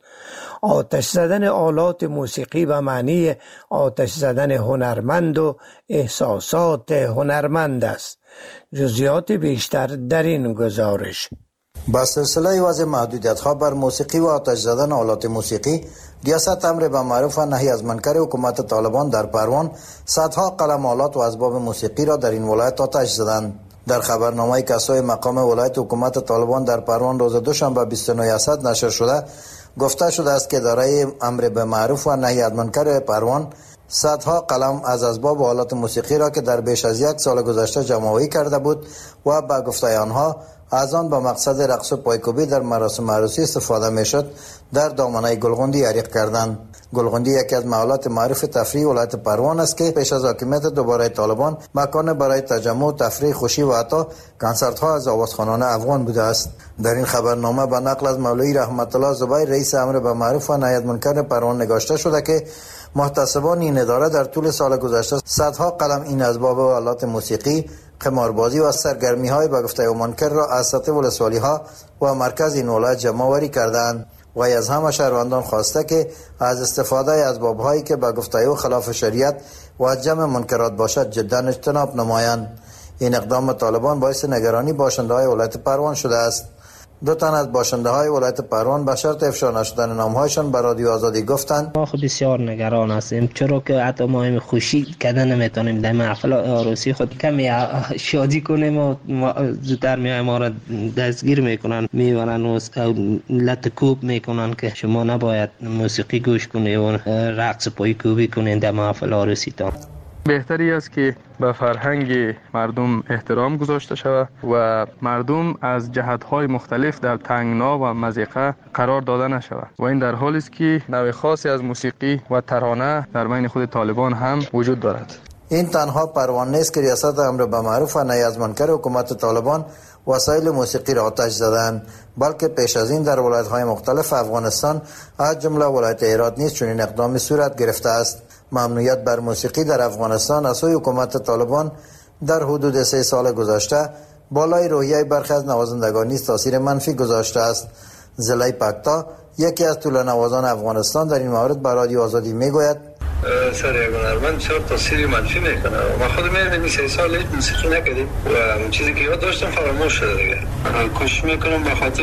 آتش زدن آلات موسیقی به معنی آتش زدن هنرمند و احساسات هنرمند است. جزئیات بیشتر در این گزارش. با سلسله وضع محدودیت ها بر موسیقی و آتش زدن آلات موسیقی، ریاست امر به معروف و نهی از منکر حکومت طالبان در پروان صدها قلم آلات و اسباب موسیقی را در این ولایت آتش زدند. در خبرنامه کسای مقام ولایت حکومت طالبان در پروان روز دوشنبه 29 اسد نشر شده گفته شده است که اداره امر به معروف و نهی از منکر پروان صدها قلم از اسباب و آلات موسیقی را که در بیش از یک سال گذشته جمع‌آوری کرده بود و به گفته آنها از آن به مقصد رقص و پایکوبی در مراسم عروسی استفاده میشد در دامنه گلغندی حریق کردند. گلغندی یکی از محلات معروف تفریح ولایت پروان است که پیش از حاکمیت دوباره طالبان مکان برای تجمع و تفریح، خوشی و حتی کنسرت ها از آوازخوانان افغان بوده است. در این خبرنامه به نقل از مولوی رحمت الله زبیر رئیس امر به معروف و نهی از منکر پروان نگاشته شده که محتسبان این اداره در طول سال گذشته صدها قلم این اسباب و آلات موسیقی، قماربازی و سرگرمی های به گفته منکر را از سطح ولسوالی ها و مرکز این ولایت جمع آوری کردند و از همه شهروندان خواسته که از استفاده از اسباب هایی که به گفته خلاف شریعت و جمع منکرات باشد جدا اجتناب نمایند. این اقدام طالبان باعث نگرانی باشنده های ولایت پروان شده است. 2 تن از باشنده های ولایت پروان به شرط افشا نشدن نامهایشان به رادیو آزادی گفتند ما خود بسیار نگران هستیم، چرا که حتی ما هم خوشی کردن نمیتونیم در محفل عروسی خود کمی شادی کنیم و زودتر میایم ما را دستگیر میکنن، میبرن و لطکوب میکنن که شما نباید موسیقی گوش کنید و رقص پای کوبی کنید در محفل عروسی تا. بهتری است که به فرهنگ مردم احترام گذاشته شود و مردم از جهت‌های مختلف در تنگنا و مضیقه قرار داده نشود و این در حالی است که نوع خاصی از موسیقی و ترانه در بین خود طالبان هم وجود دارد. این تنها پروان نیست که ریاست امر به معروف و نهی از منکر حکومت طالبان وسایل موسیقی را آتش زدند، بلکه پیش از این در ولایت‌های مختلف افغانستان از جمله ولایت هرات نیز چنین اقدامی صورت گرفته است. ممنوعیت بر موسیقی در افغانستان از سوی حکومت طالبان در حدود 3 سال گذشته بالای روحیه برخی از نوازندگان نیز تاثیر منفی گذاشته است. زلای پکتا یکی از طول نوازان افغانستان در این مورد به رادیو آزادی میگوید سر یک هنرمند بسیار تاثیر منفی میکنه. ما خود میدونیم 3 سال هیچ موسیقی نکردیم و چیزی که یاد داشتم فراموش شده دیگه. کوشش میکنم به خاطر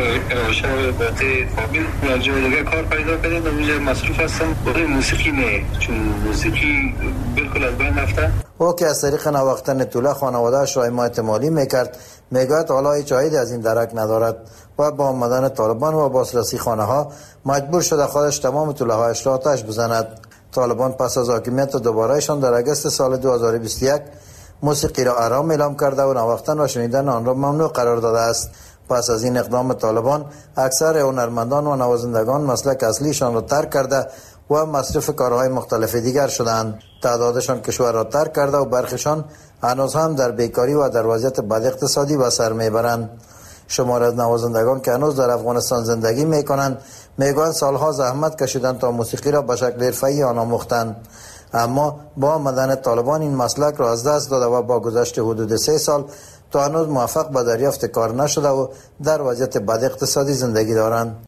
روشن باقی فامیل راجع به دیگه کار پیدا کنیم و اونجا مصروف هستم برای موسیقی نه، چون موسیقی بالکل از بین رفته. او که از طریق نواختن طوله خانواده‌اش را حمایت مالی میکرد میگوید حالا هیچ عایدی از این درک ندارد و با آمدن طالبان و بازرسی خانه ها مجبور شده خودش تمام طوله هایش را آتش بزند. طالبان پس از حاکمیت دوبارهشان در اگست سال 2021 موسیقی را حرام اعلام کرده و نواختن و شنیدن آن را ممنوع قرار داده است. پس از این اقدام طالبان اکثر هنرمندان و نوازندگان مسلک اصلیشان را ترک کرده و مصرف کارهای مختلف دیگر شدند. تعدادشان کشور را ترک کرده و برخیشان هنوز هم در بیکاری و در وضعیت بد اقتصادی به سر میبرند. شمار از نوازندگان که هنوز در افغانستان زندگی میکنند میگویند سالها زحمت کشیدند تا موسیقی را به شکل حرفه‌ای آموختند، اما با آمدن طالبان این مسلک را از دست داده و با گذشت حدود 3 سال تا هنوز موفق به دریافت کار نشده و در وضعیت بد اقتصادی زندگی دارند.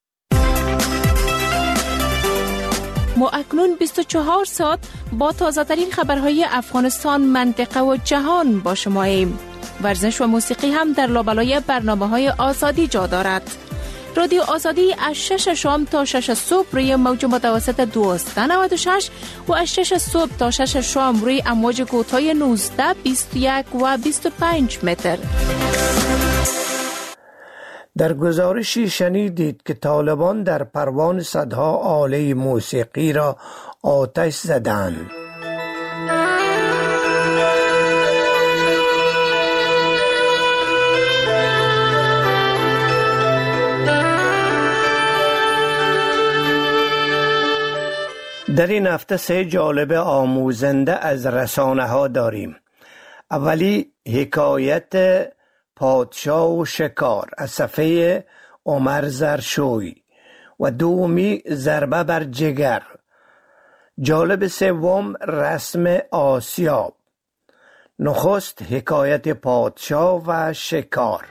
ما اکنون 24 ساعت با تازه ترین خبرهای افغانستان، منطقه و جهان با شما ایم. ورزش و موسیقی هم در لابلای برنامه‌های آزادی جا دارد. رادیو آزادی از 6 شام تا 6 صبح روی موج متوسط 1296 و از 6 صبح تا 6 شام روی امواج کوتاه 19، 21 و 25 متر. در گزارشی شنیدید که طالبان در پروان صدها آله موسیقی را آتش زدند. در این هفته 3 جالب آموزنده از رسانه ها داریم. اولی حکایت پادشاه و شکار از صفحه عمر زرشوی و دومی ضربه بر جگر. جالب سوم رسم آسیاب. نخست حکایت پادشاه و شکار.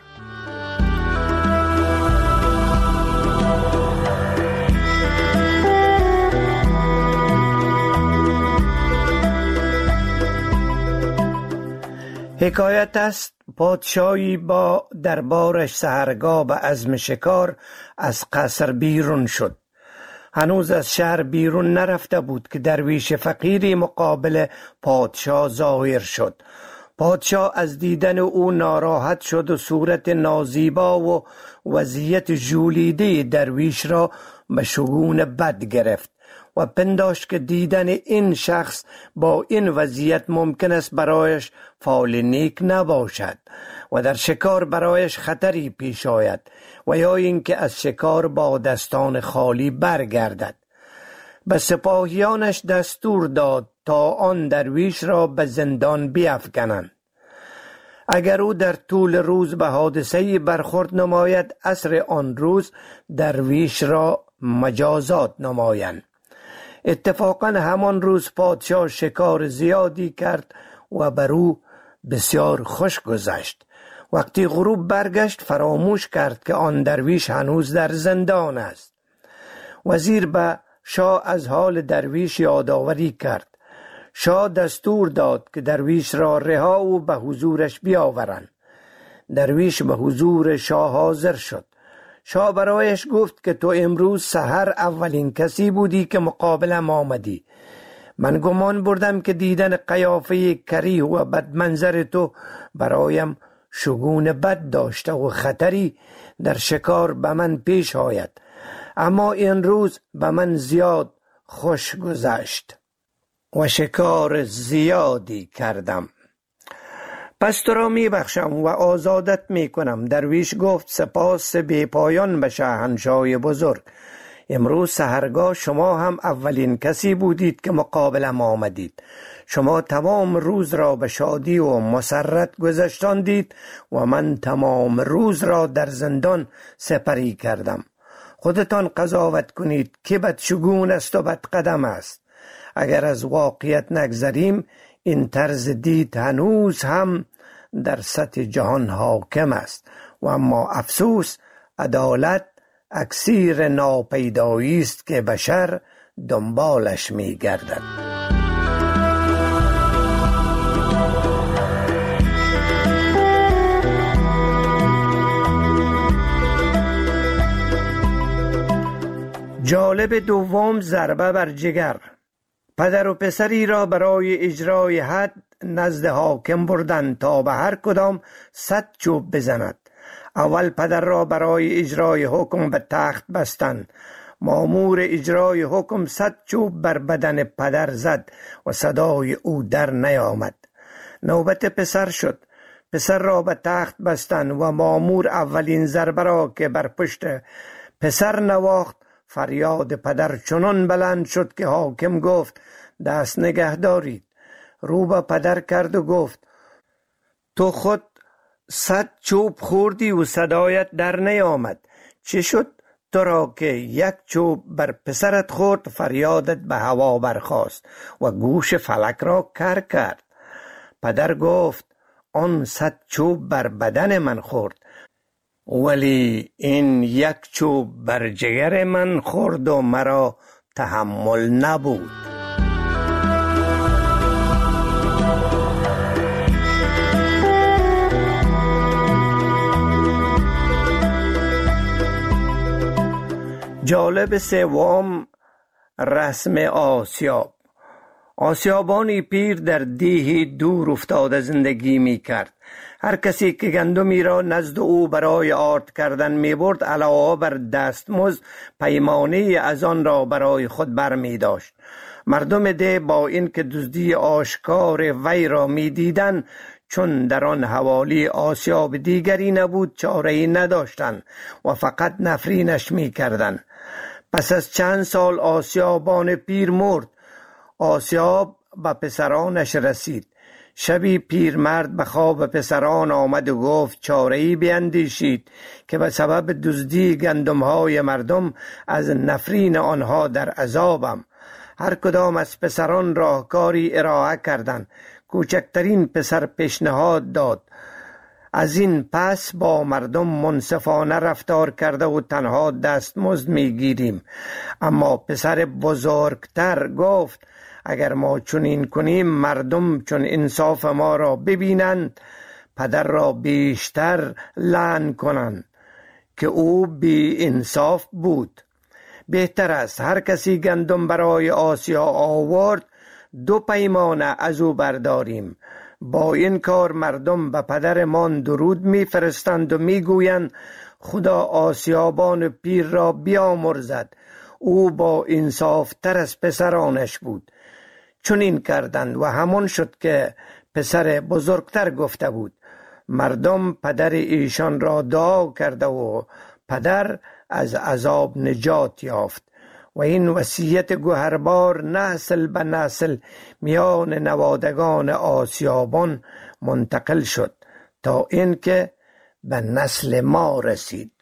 حکایت است پادشاهی با دربارش سحرگاه به عزم شکار از قصر بیرون شد. هنوز از شهر بیرون نرفته بود که درویش فقیری مقابل پادشاه ظاهر شد. پادشاه از دیدن او ناراحت شد و صورت نازیبا و وضعیت ژولیده درویش را به شگون بد گرفت و پنداشت که دیدن این شخص با این وضعیت ممکن است برایش فال نیک نباشد و در شکار برایش خطری پیش آید و یا اینکه از شکار با دستان خالی برگردد. به سپاهیانش دستور داد تا آن درویش را به زندان بیفکنند. اگر او در طول روز به حادثه‌ای برخورد نماید، عصر آن روز درویش را مجازات نمایند. اتفاقا همان روز پادشاه شکار زیادی کرد و بر او بسیار خوش گذشت. وقتی غروب برگشت فراموش کرد که آن درویش هنوز در زندان است. وزیر به شاه از حال درویش یادآوری کرد. شاه دستور داد که درویش را رها و به حضورش بیاورند. درویش به حضور شاه حاضر شد. شاه برایش گفت که تو امروز سحر اولین کسی بودی که مقابلم آمدی. من گمان بردم که دیدن قیافه کریه و بدمنظر تو برایم شگون بد داشته و خطری در شکار به من پیش آید، اما این روز به من زیاد خوش گذشت و شکار زیادی کردم. پس تو را می بخشم و آزادت می کنم. درویش گفت سپاس بی پایان به شاهنشاه بزرگ. امروز سحرگاه شما هم اولین کسی بودید که مقابلم آمدید. شما تمام روز را به شادی و مسرت گذشتاندید و من تمام روز را در زندان سپری کردم. خودتان قضاوت کنید که بدشگون است و بدقدم است. اگر از واقعیت نگذریم این طرز دید هنوز هم در سطح جهان حاکم است و اما افسوس عدالت اکسیر ناپیدایی است که بشر دنبالش می گردد. جالب دوم ضربه بر جگر. پدر و پسری را برای اجرای حد نزد حاکم بردند تا به هر کدام 100 چوب بزند. اول پدر را برای اجرای حکم به تخت بستند. مامور اجرای حکم 100 چوب بر بدن پدر زد و صدای او در نیامد. نوبت پسر شد. پسر را به تخت بستند و مامور اولین ضربه را که بر پشت پسر نواخت، فریاد پدر چنان بلند شد که حاکم گفت دست نگه دارید. رو به پدر کرد و گفت تو خود 100 چوب خوردی و صدایت در نیامد. چه شد تو را که 1 چوب بر پسرت خورد فریادت به هوا برخاست و گوش فلک را کر کرد؟ پدر گفت آن 100 چوب بر بدن من خورد، ولی این 1 چوب بر جگر من خورد و مرا تحمل نبود. جالب سوم رسم آسیاب. آسیابانی پیر در دیهی دور افتاده زندگی می کرد. هر کسی که گندمی را نزد او برای آرد کردن می برد علاوه بر دستمزد پیمانه از آن را برای خود بر می داشت. مردم ده با این که دزدی آشکار وی را می دیدن، چون در آن حوالی آسیاب دیگری نبود چاره‌ای نداشتند و فقط نفرینش می کردند. پس از چند سال آسیابان پیر مرد. آسیاب به پسرانش رسید. شبی پیرمرد به خواب پسران آمد و گفت چاره‌ای بیندیشید که به سبب دزدی گندم‌های مردم از نفرین آنها در عذابم. هر کدام از پسران راهکاری ارائه کردند. کوچکترین پسر پیشنهاد داد از این پس با مردم منصفانه رفتار کرده و تنها دستمزد میگیریم. اما پسر بزرگتر گفت اگر ما چنین کنیم مردم چون انصاف ما را ببینند پدر را بیشتر لعن کنند که او بی انصاف بود. بهتر است هر کسی گندم برای آسیا آورد 2 پیمانه از او برداریم. با این کار مردم به پدرمان درود میفرستند و میگویند خدا آسیابان پیر را بیامرزد، او با انصاف تر از پسرانش بود. چون این کردند و همون شد که پسر بزرگتر گفته بود. مردم پدر ایشان را دعا کرده و پدر از عذاب نجات یافت و این وصیت گوهربار نسل به نسل میان نوادگان آسیابان منتقل شد تا اینکه به نسل ما رسید.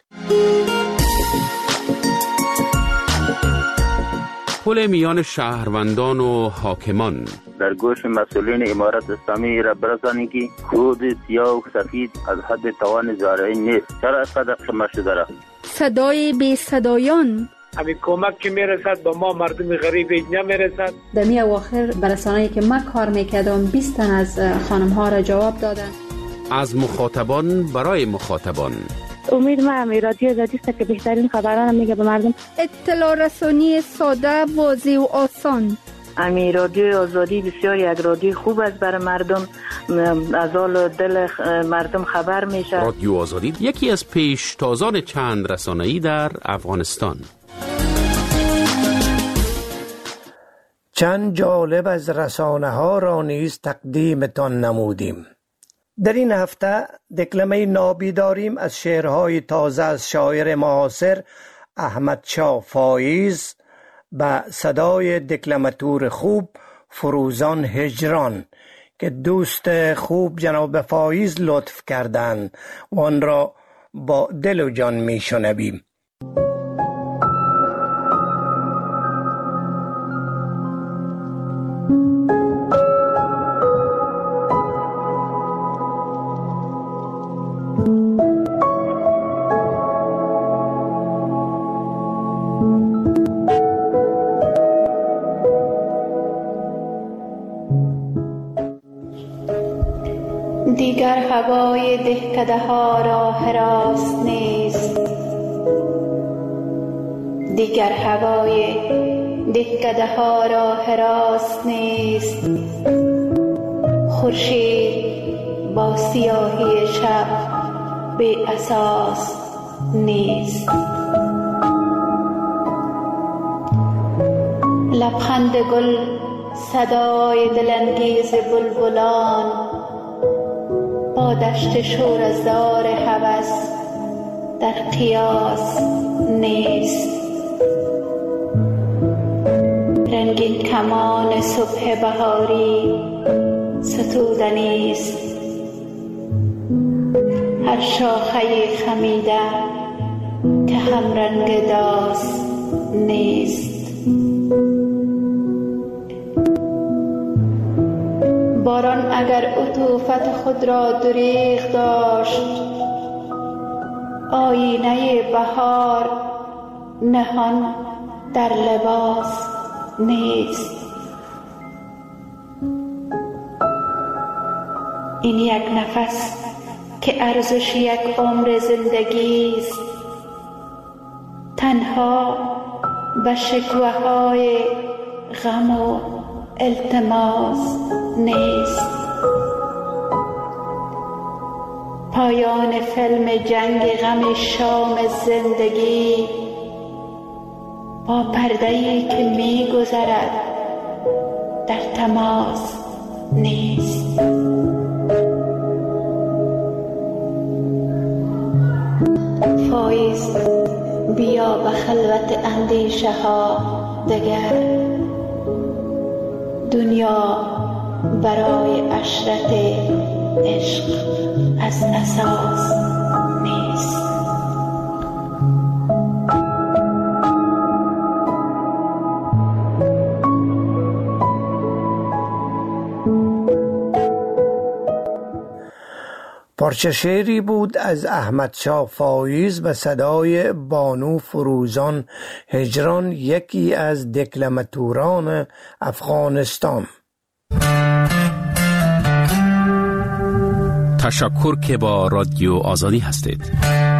پل میان شهروندان و حاکمان در گوش مسئولین امارت اسلامی را برسانید که خود سیاه و سفید از حد توان زارعی نیست. چرا اینقدر شما شده را؟ صدای بی صدایان همین کمک که میرسد با ما مردم غریب نمیرسد. در می اواخر برسانه‌ای که من کار میکردم 20 تن از خانم ها را جواب دادن. از مخاطبان برای مخاطبان. امید من رادیو آزادی است که بهترین خبران میگه به مردم. اطلاع رسانی ساده، واضح و آسان. امی رادیو آزادی بسیار یک رادیو خوب است برای مردم، از حال دل مردم خبر میشه. رادیو آزادی یکی از پیشتازان چند رسانه‌ای در افغانستان. چند جالب از رسانه ها را نیز تقدیمتان نمودیم. در این هفته دکلمه نابی داریم از شعرهای تازه از شاعر معاصر احمد شاه فایز به صدای دکلماتور خوب فروزان هجران که دوست خوب جناب فایز لطف کردند و آن را با دل و جان می شنویم. دیگر هوای دهکده ها را حراس نیست، دیگر هوای دهکده ها را حراس نیست. خورشید با سیاهی شب بی اساس نیست. لبخند گل صدای دلانگیز بلبلان با دشت شوره‌زار هوس در قیاس نیست. رنگین کمان صبح بهاری ستودنی است، هر شاخه خمیده که هم رنگ داس نیست. باران اگر عطوفت خود را دریغ داشت، آینه بهار نهان در لباس نیست. این یک نفس که ارزش یک عمر زندگی است، تنها به شکوه‌های غم و التماس نیست. پایان فیلم جنگ غم شام زندگی با پرده‌ای که می‌گذرد در تماس نیست. فایز بیا به خلوت اندیشه ها دگر، دنیا برای عشرت عشق از اساس نیست. پارچه شعری بود از احمد شاه فایز به صدای بانو فروزان هجران، یکی از دکلماتوران افغانستان. تشکر که با رادیو آزادی هستید.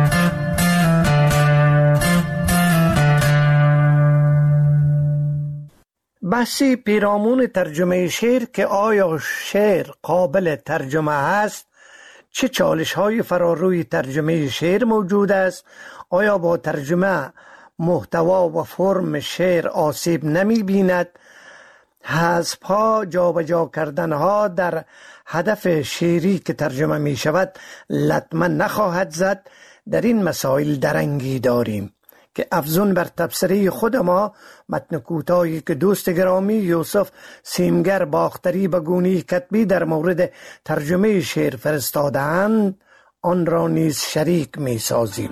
بحثی پیرامون ترجمه شعر که آیا شعر قابل ترجمه است، چه چالش های فراروی ترجمه شعر موجود است، آیا با ترجمه محتوا و فرم شعر آسیب نمی بیند، حذف ها، جابجا کردن ها در هدف شعری که ترجمه می شود لطمه نخواهد زد. در این مسائل درنگی داریم که افزون بر تبصره خود ما متن کوتاهی که دوست گرامی یوسف سیمگر باختری به گونی کتبی در مورد ترجمه شعر فرستادند، آن را نیز شریک می سازیم.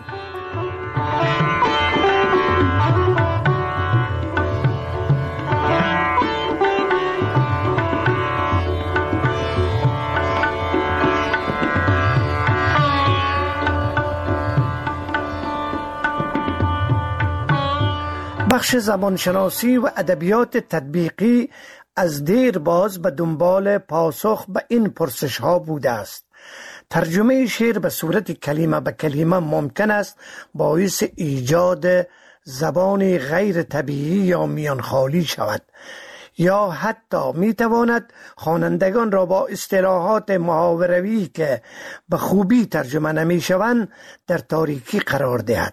بخش زبانشناسی و ادبیات تطبیقی از دیر باز به دنبال پاسخ به این پرسش ها بوده است. ترجمه شعر به صورت کلمه به کلمه ممکن است باعث ایجاد زبانی غیر طبیعی یا میان خالی شود، یا حتی می تواند خوانندگان را با اصطلاحات محاوره‌ای که به خوبی ترجمه نمی شوند در تاریکی قرار دهد.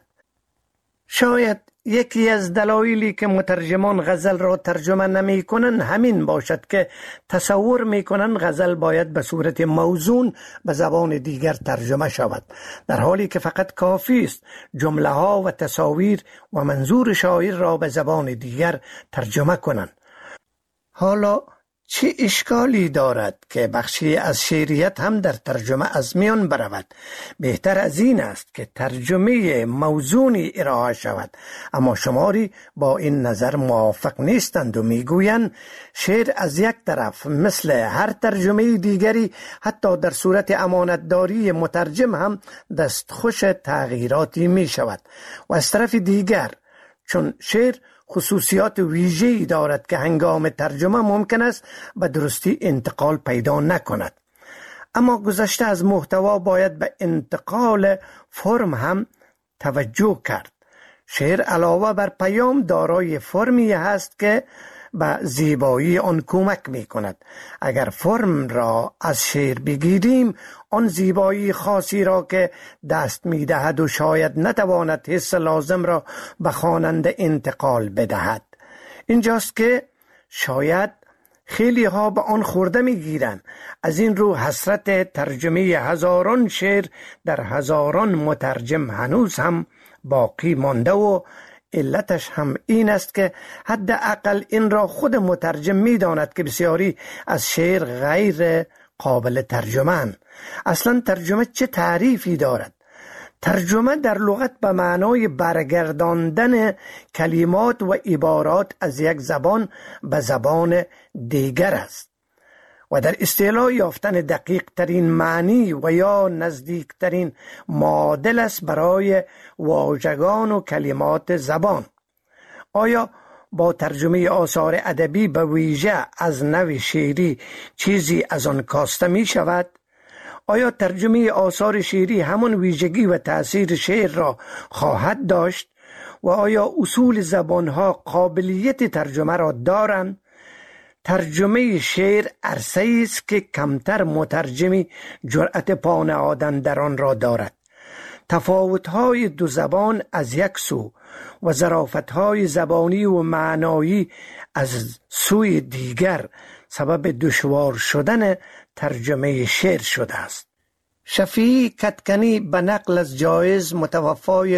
شاید یکی از دلایلی که مترجمان غزل را ترجمه نمی کنند همین باشد که تصور می کنند غزل باید به صورت موزون به زبان دیگر ترجمه شود، در حالی که فقط کافی است جمله ها و تصاویر و منظور شاعر را به زبان دیگر ترجمه کنند. حالا چه اشکالی دارد که بخشی از شعریت هم در ترجمه از میان برود؟ بهتر از این است که ترجمه موزونی ارائه شود، اما شماری با این نظر موافق نیستند و میگویند شعر از یک طرف مثل هر ترجمه دیگری حتی در صورت امانتداری مترجم هم دستخوش تغییراتی می شود، و از طرف دیگر چون شعر خصوصیات ویژه‌ای دارد که هنگام ترجمه ممکن است به درستی انتقال پیدا نکند. اما گذشته از محتوا باید به انتقال فرم هم توجه کرد. شعر علاوه بر پیام دارای فرمی هست که به زیبایی آن کمک می کند. اگر فرم را از شعر بگیریم، آن زیبایی خاصی را که دست می دهد و شاید نتواند حس لازم را به خواننده انتقال بدهد. اینجاست که شاید خیلی ها به آن خورده می گیرند. از این رو حسرت ترجمه هزاران شعر در هزاران مترجم هنوز هم باقی مانده و علتش هم این است که حداقل این را خود مترجم می داند که بسیاری از شعر غیر قابل ترجمه. اصلا ترجمه چه تعریفی دارد؟ ترجمه در لغت به معنای برگرداندن کلمات و عبارات از یک زبان به زبان دیگر است و در اصطلاح یافتن دقیق ترین معنی و یا نزدیک ترین معادل است برای واژگان و کلمات زبان. آیا با ترجمه آثار ادبی به ویژه از نوع شعری چیزی از آن کاسته می شود؟ آیا ترجمه آثار شعری همان ویژگی و تأثیر شعر را خواهد داشت؟ و آیا اصول زبانها قابلیت ترجمه را دارند؟ ترجمه شعر عرصه‌ای است که کمتر مترجمی جرأت پا نهادن در آن را دارد. تفاوت‌های دو زبان از یک سو و ظرافت‌های زبانی و معنایی از سوی دیگر سبب دشوار شدن ترجمه شعر شده است. شفیع کدکنی به نقل از جایز متوفای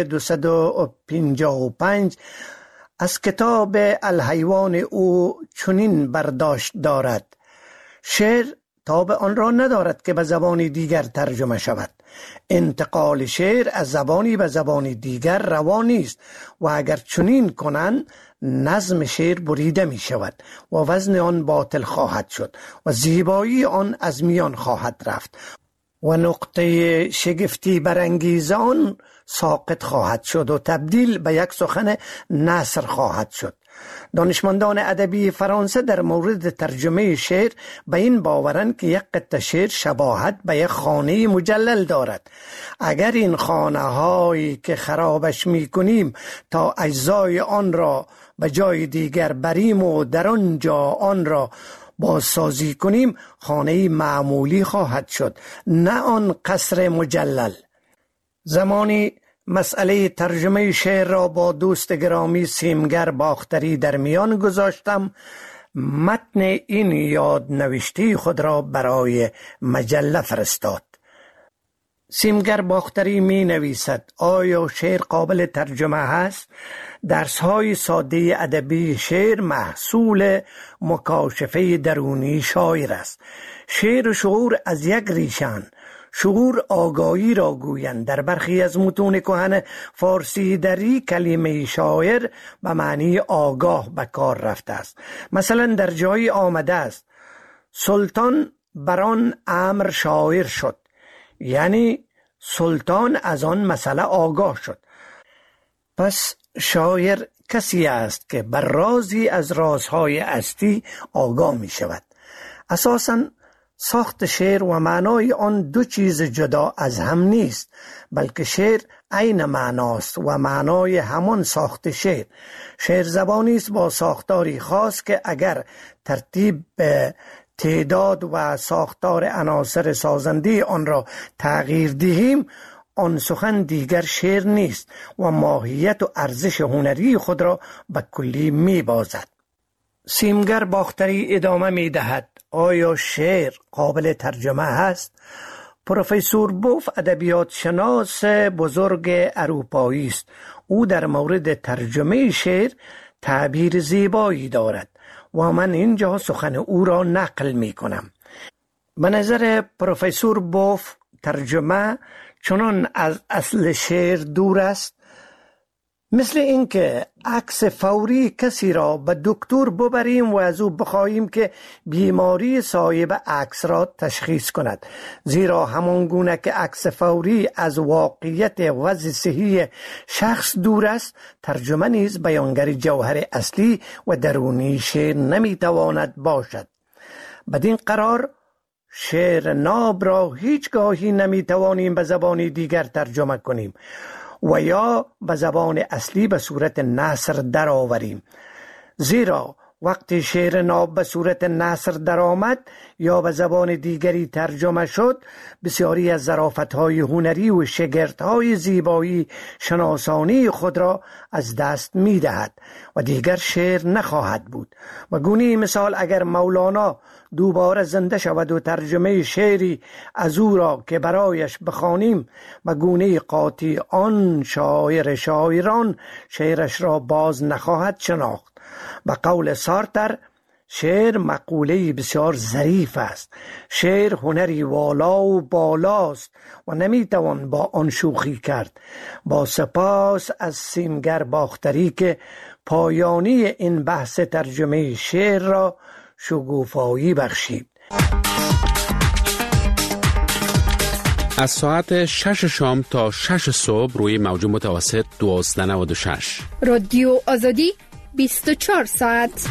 255 از کتاب الحیوان او چنین برداشت دارد: شعر تاب آن را ندارد که به زبان دیگر ترجمه شود. انتقال شعر از زبانی به زبان دیگر روا نیست و اگر چنین کنند نظم شعر بریده می شود و وزن آن باطل خواهد شد و زیبایی آن از میان خواهد رفت و نقطه شگفتی برانگیز آن ساقط خواهد شد و تبدیل به یک سخن نثر خواهد شد. دانشمندان ادبی فرانسه در مورد ترجمه شعر به این باورند که یک قطعه شعر شباهت به یک خانه مجلل دارد. اگر این خانه هایی که خرابش می کنیم تا اجزای آن را به جای دیگر بریم و در آنجا آن را بازسازی کنیم، خانه معمولی خواهد شد، نه آن قصر مجلل. زمانی مسئله ترجمه شعر را با دوست گرامی سیمگر باختری در میان گذاشتم. متن این یاد نوشته خود را برای مجله فرستاد. سیمگر باختری می نویسد: آیا شعر قابل ترجمه هست؟ درس‌های ساده ادبی شعر محصول مکاشفه درونی شاعر است. شعر و شعور از یک ریشه‌اند. شعور آگاهی را گویند. در برخی از متون کهن فارسی دری کلمه شاعر به معنی آگاه به کار رفته است. مثلا در جایی آمده است سلطان بر آن امر شاعر شد، یعنی سلطان از آن مسئله آگاه شد. پس شاعر کسی است که بر رازی از رازهای هستی آگاه می شود. اساساً ساخت شعر و معنای آن دو چیز جدا از هم نیست، بلکه شعر عین معناست و معنای همان ساخت شعر. شعر زبانی است با ساختاری خاص که اگر ترتیب تعداد و ساختار عناصر سازنده آن را تغییر دهیم، آن سخن دیگر شعر نیست و ماهیت و ارزش هنری خود را به کلی می بازد. سیمگر باختری ادامه می دهد: آیا شعر قابل ترجمه هست؟ پروفسور بوف ادبیات شناس بزرگ اروپایی است. او در مورد ترجمه شعر تعبیر زیبایی دارد و من اینجا سخن او را نقل می کنم. به نظر پروفسور بوف ترجمه چنان از اصل شعر دور است مثل اینکه عکس فوری کسی را به دکتر ببریم و از او بخواهیم که بیماری صاحب عکس را تشخیص کند، زیرا همان گونه که عکس فوری از واقعیت وضع صحی شخص دور است، ترجمه نیز بیانگر جوهر اصلی و درونی شعر نمیتواند باشد. بدین قرار شعر ناب را هیچگاهی نمیتوانیم به زبان دیگر ترجمه کنیم و یا به زبان اصلی به صورت نثر درآوریم، زیرا وقتی شعر ناب به صورت نثر درآمد یا به زبان دیگری ترجمه شد، بسیاری از ظرافت‌های هنری و شگردهای زیبایی شناسانی خود را از دست می‌دهد و دیگر شعر نخواهد بود. و گونه مثال اگر مولانا دوباره زنده شود و ترجمه شعری از او را که برایش بخوانیم، به گونه قاطی آن شاعر شاعران شعرش را باز نخواهد شناخت. به قول سارتر، شعر مقوله بسیار ظریف است. شعر هنری والا و بالاست و نمیتوان با آن شوخی کرد. با سپاس از سیمگر باختری که پایانی این بحث ترجمه شعر را شگوفایی بخشید. از ساعت 6 شام تا 6 صبح روی موج متوسط 1296 رادیو آزادی 24 ساعت.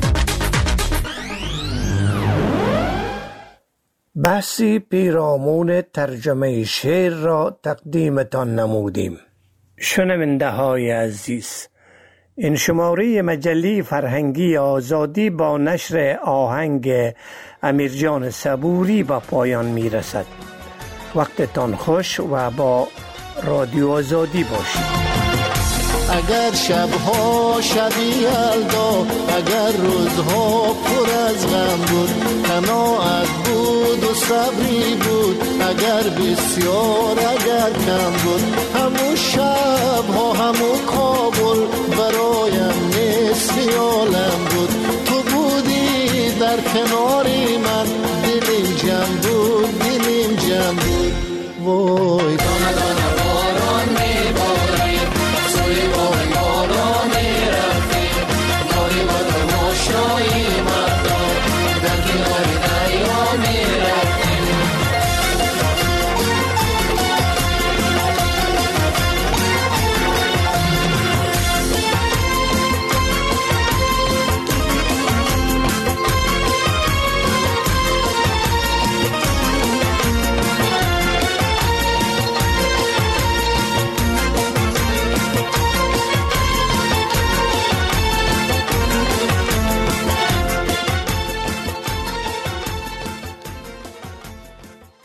بحثی پیرامون ترجمه شعر را تقدیمتان نمودیم. شنونده های عزیز، این شماره مجله فرهنگی آزادی با نشر آهنگ امیرجان صبوری به پایان می رسد. وقتتان خوش و با رادیو آزادی باشید. اگر شبها شبی یلدا، اگر روزها پر از غم بود، قناعت بود و صبری بود، اگر بسیار اگر کم بود، همون شبها همون کابل برایم نصف عالم بود. تو بودی در کناری من، وای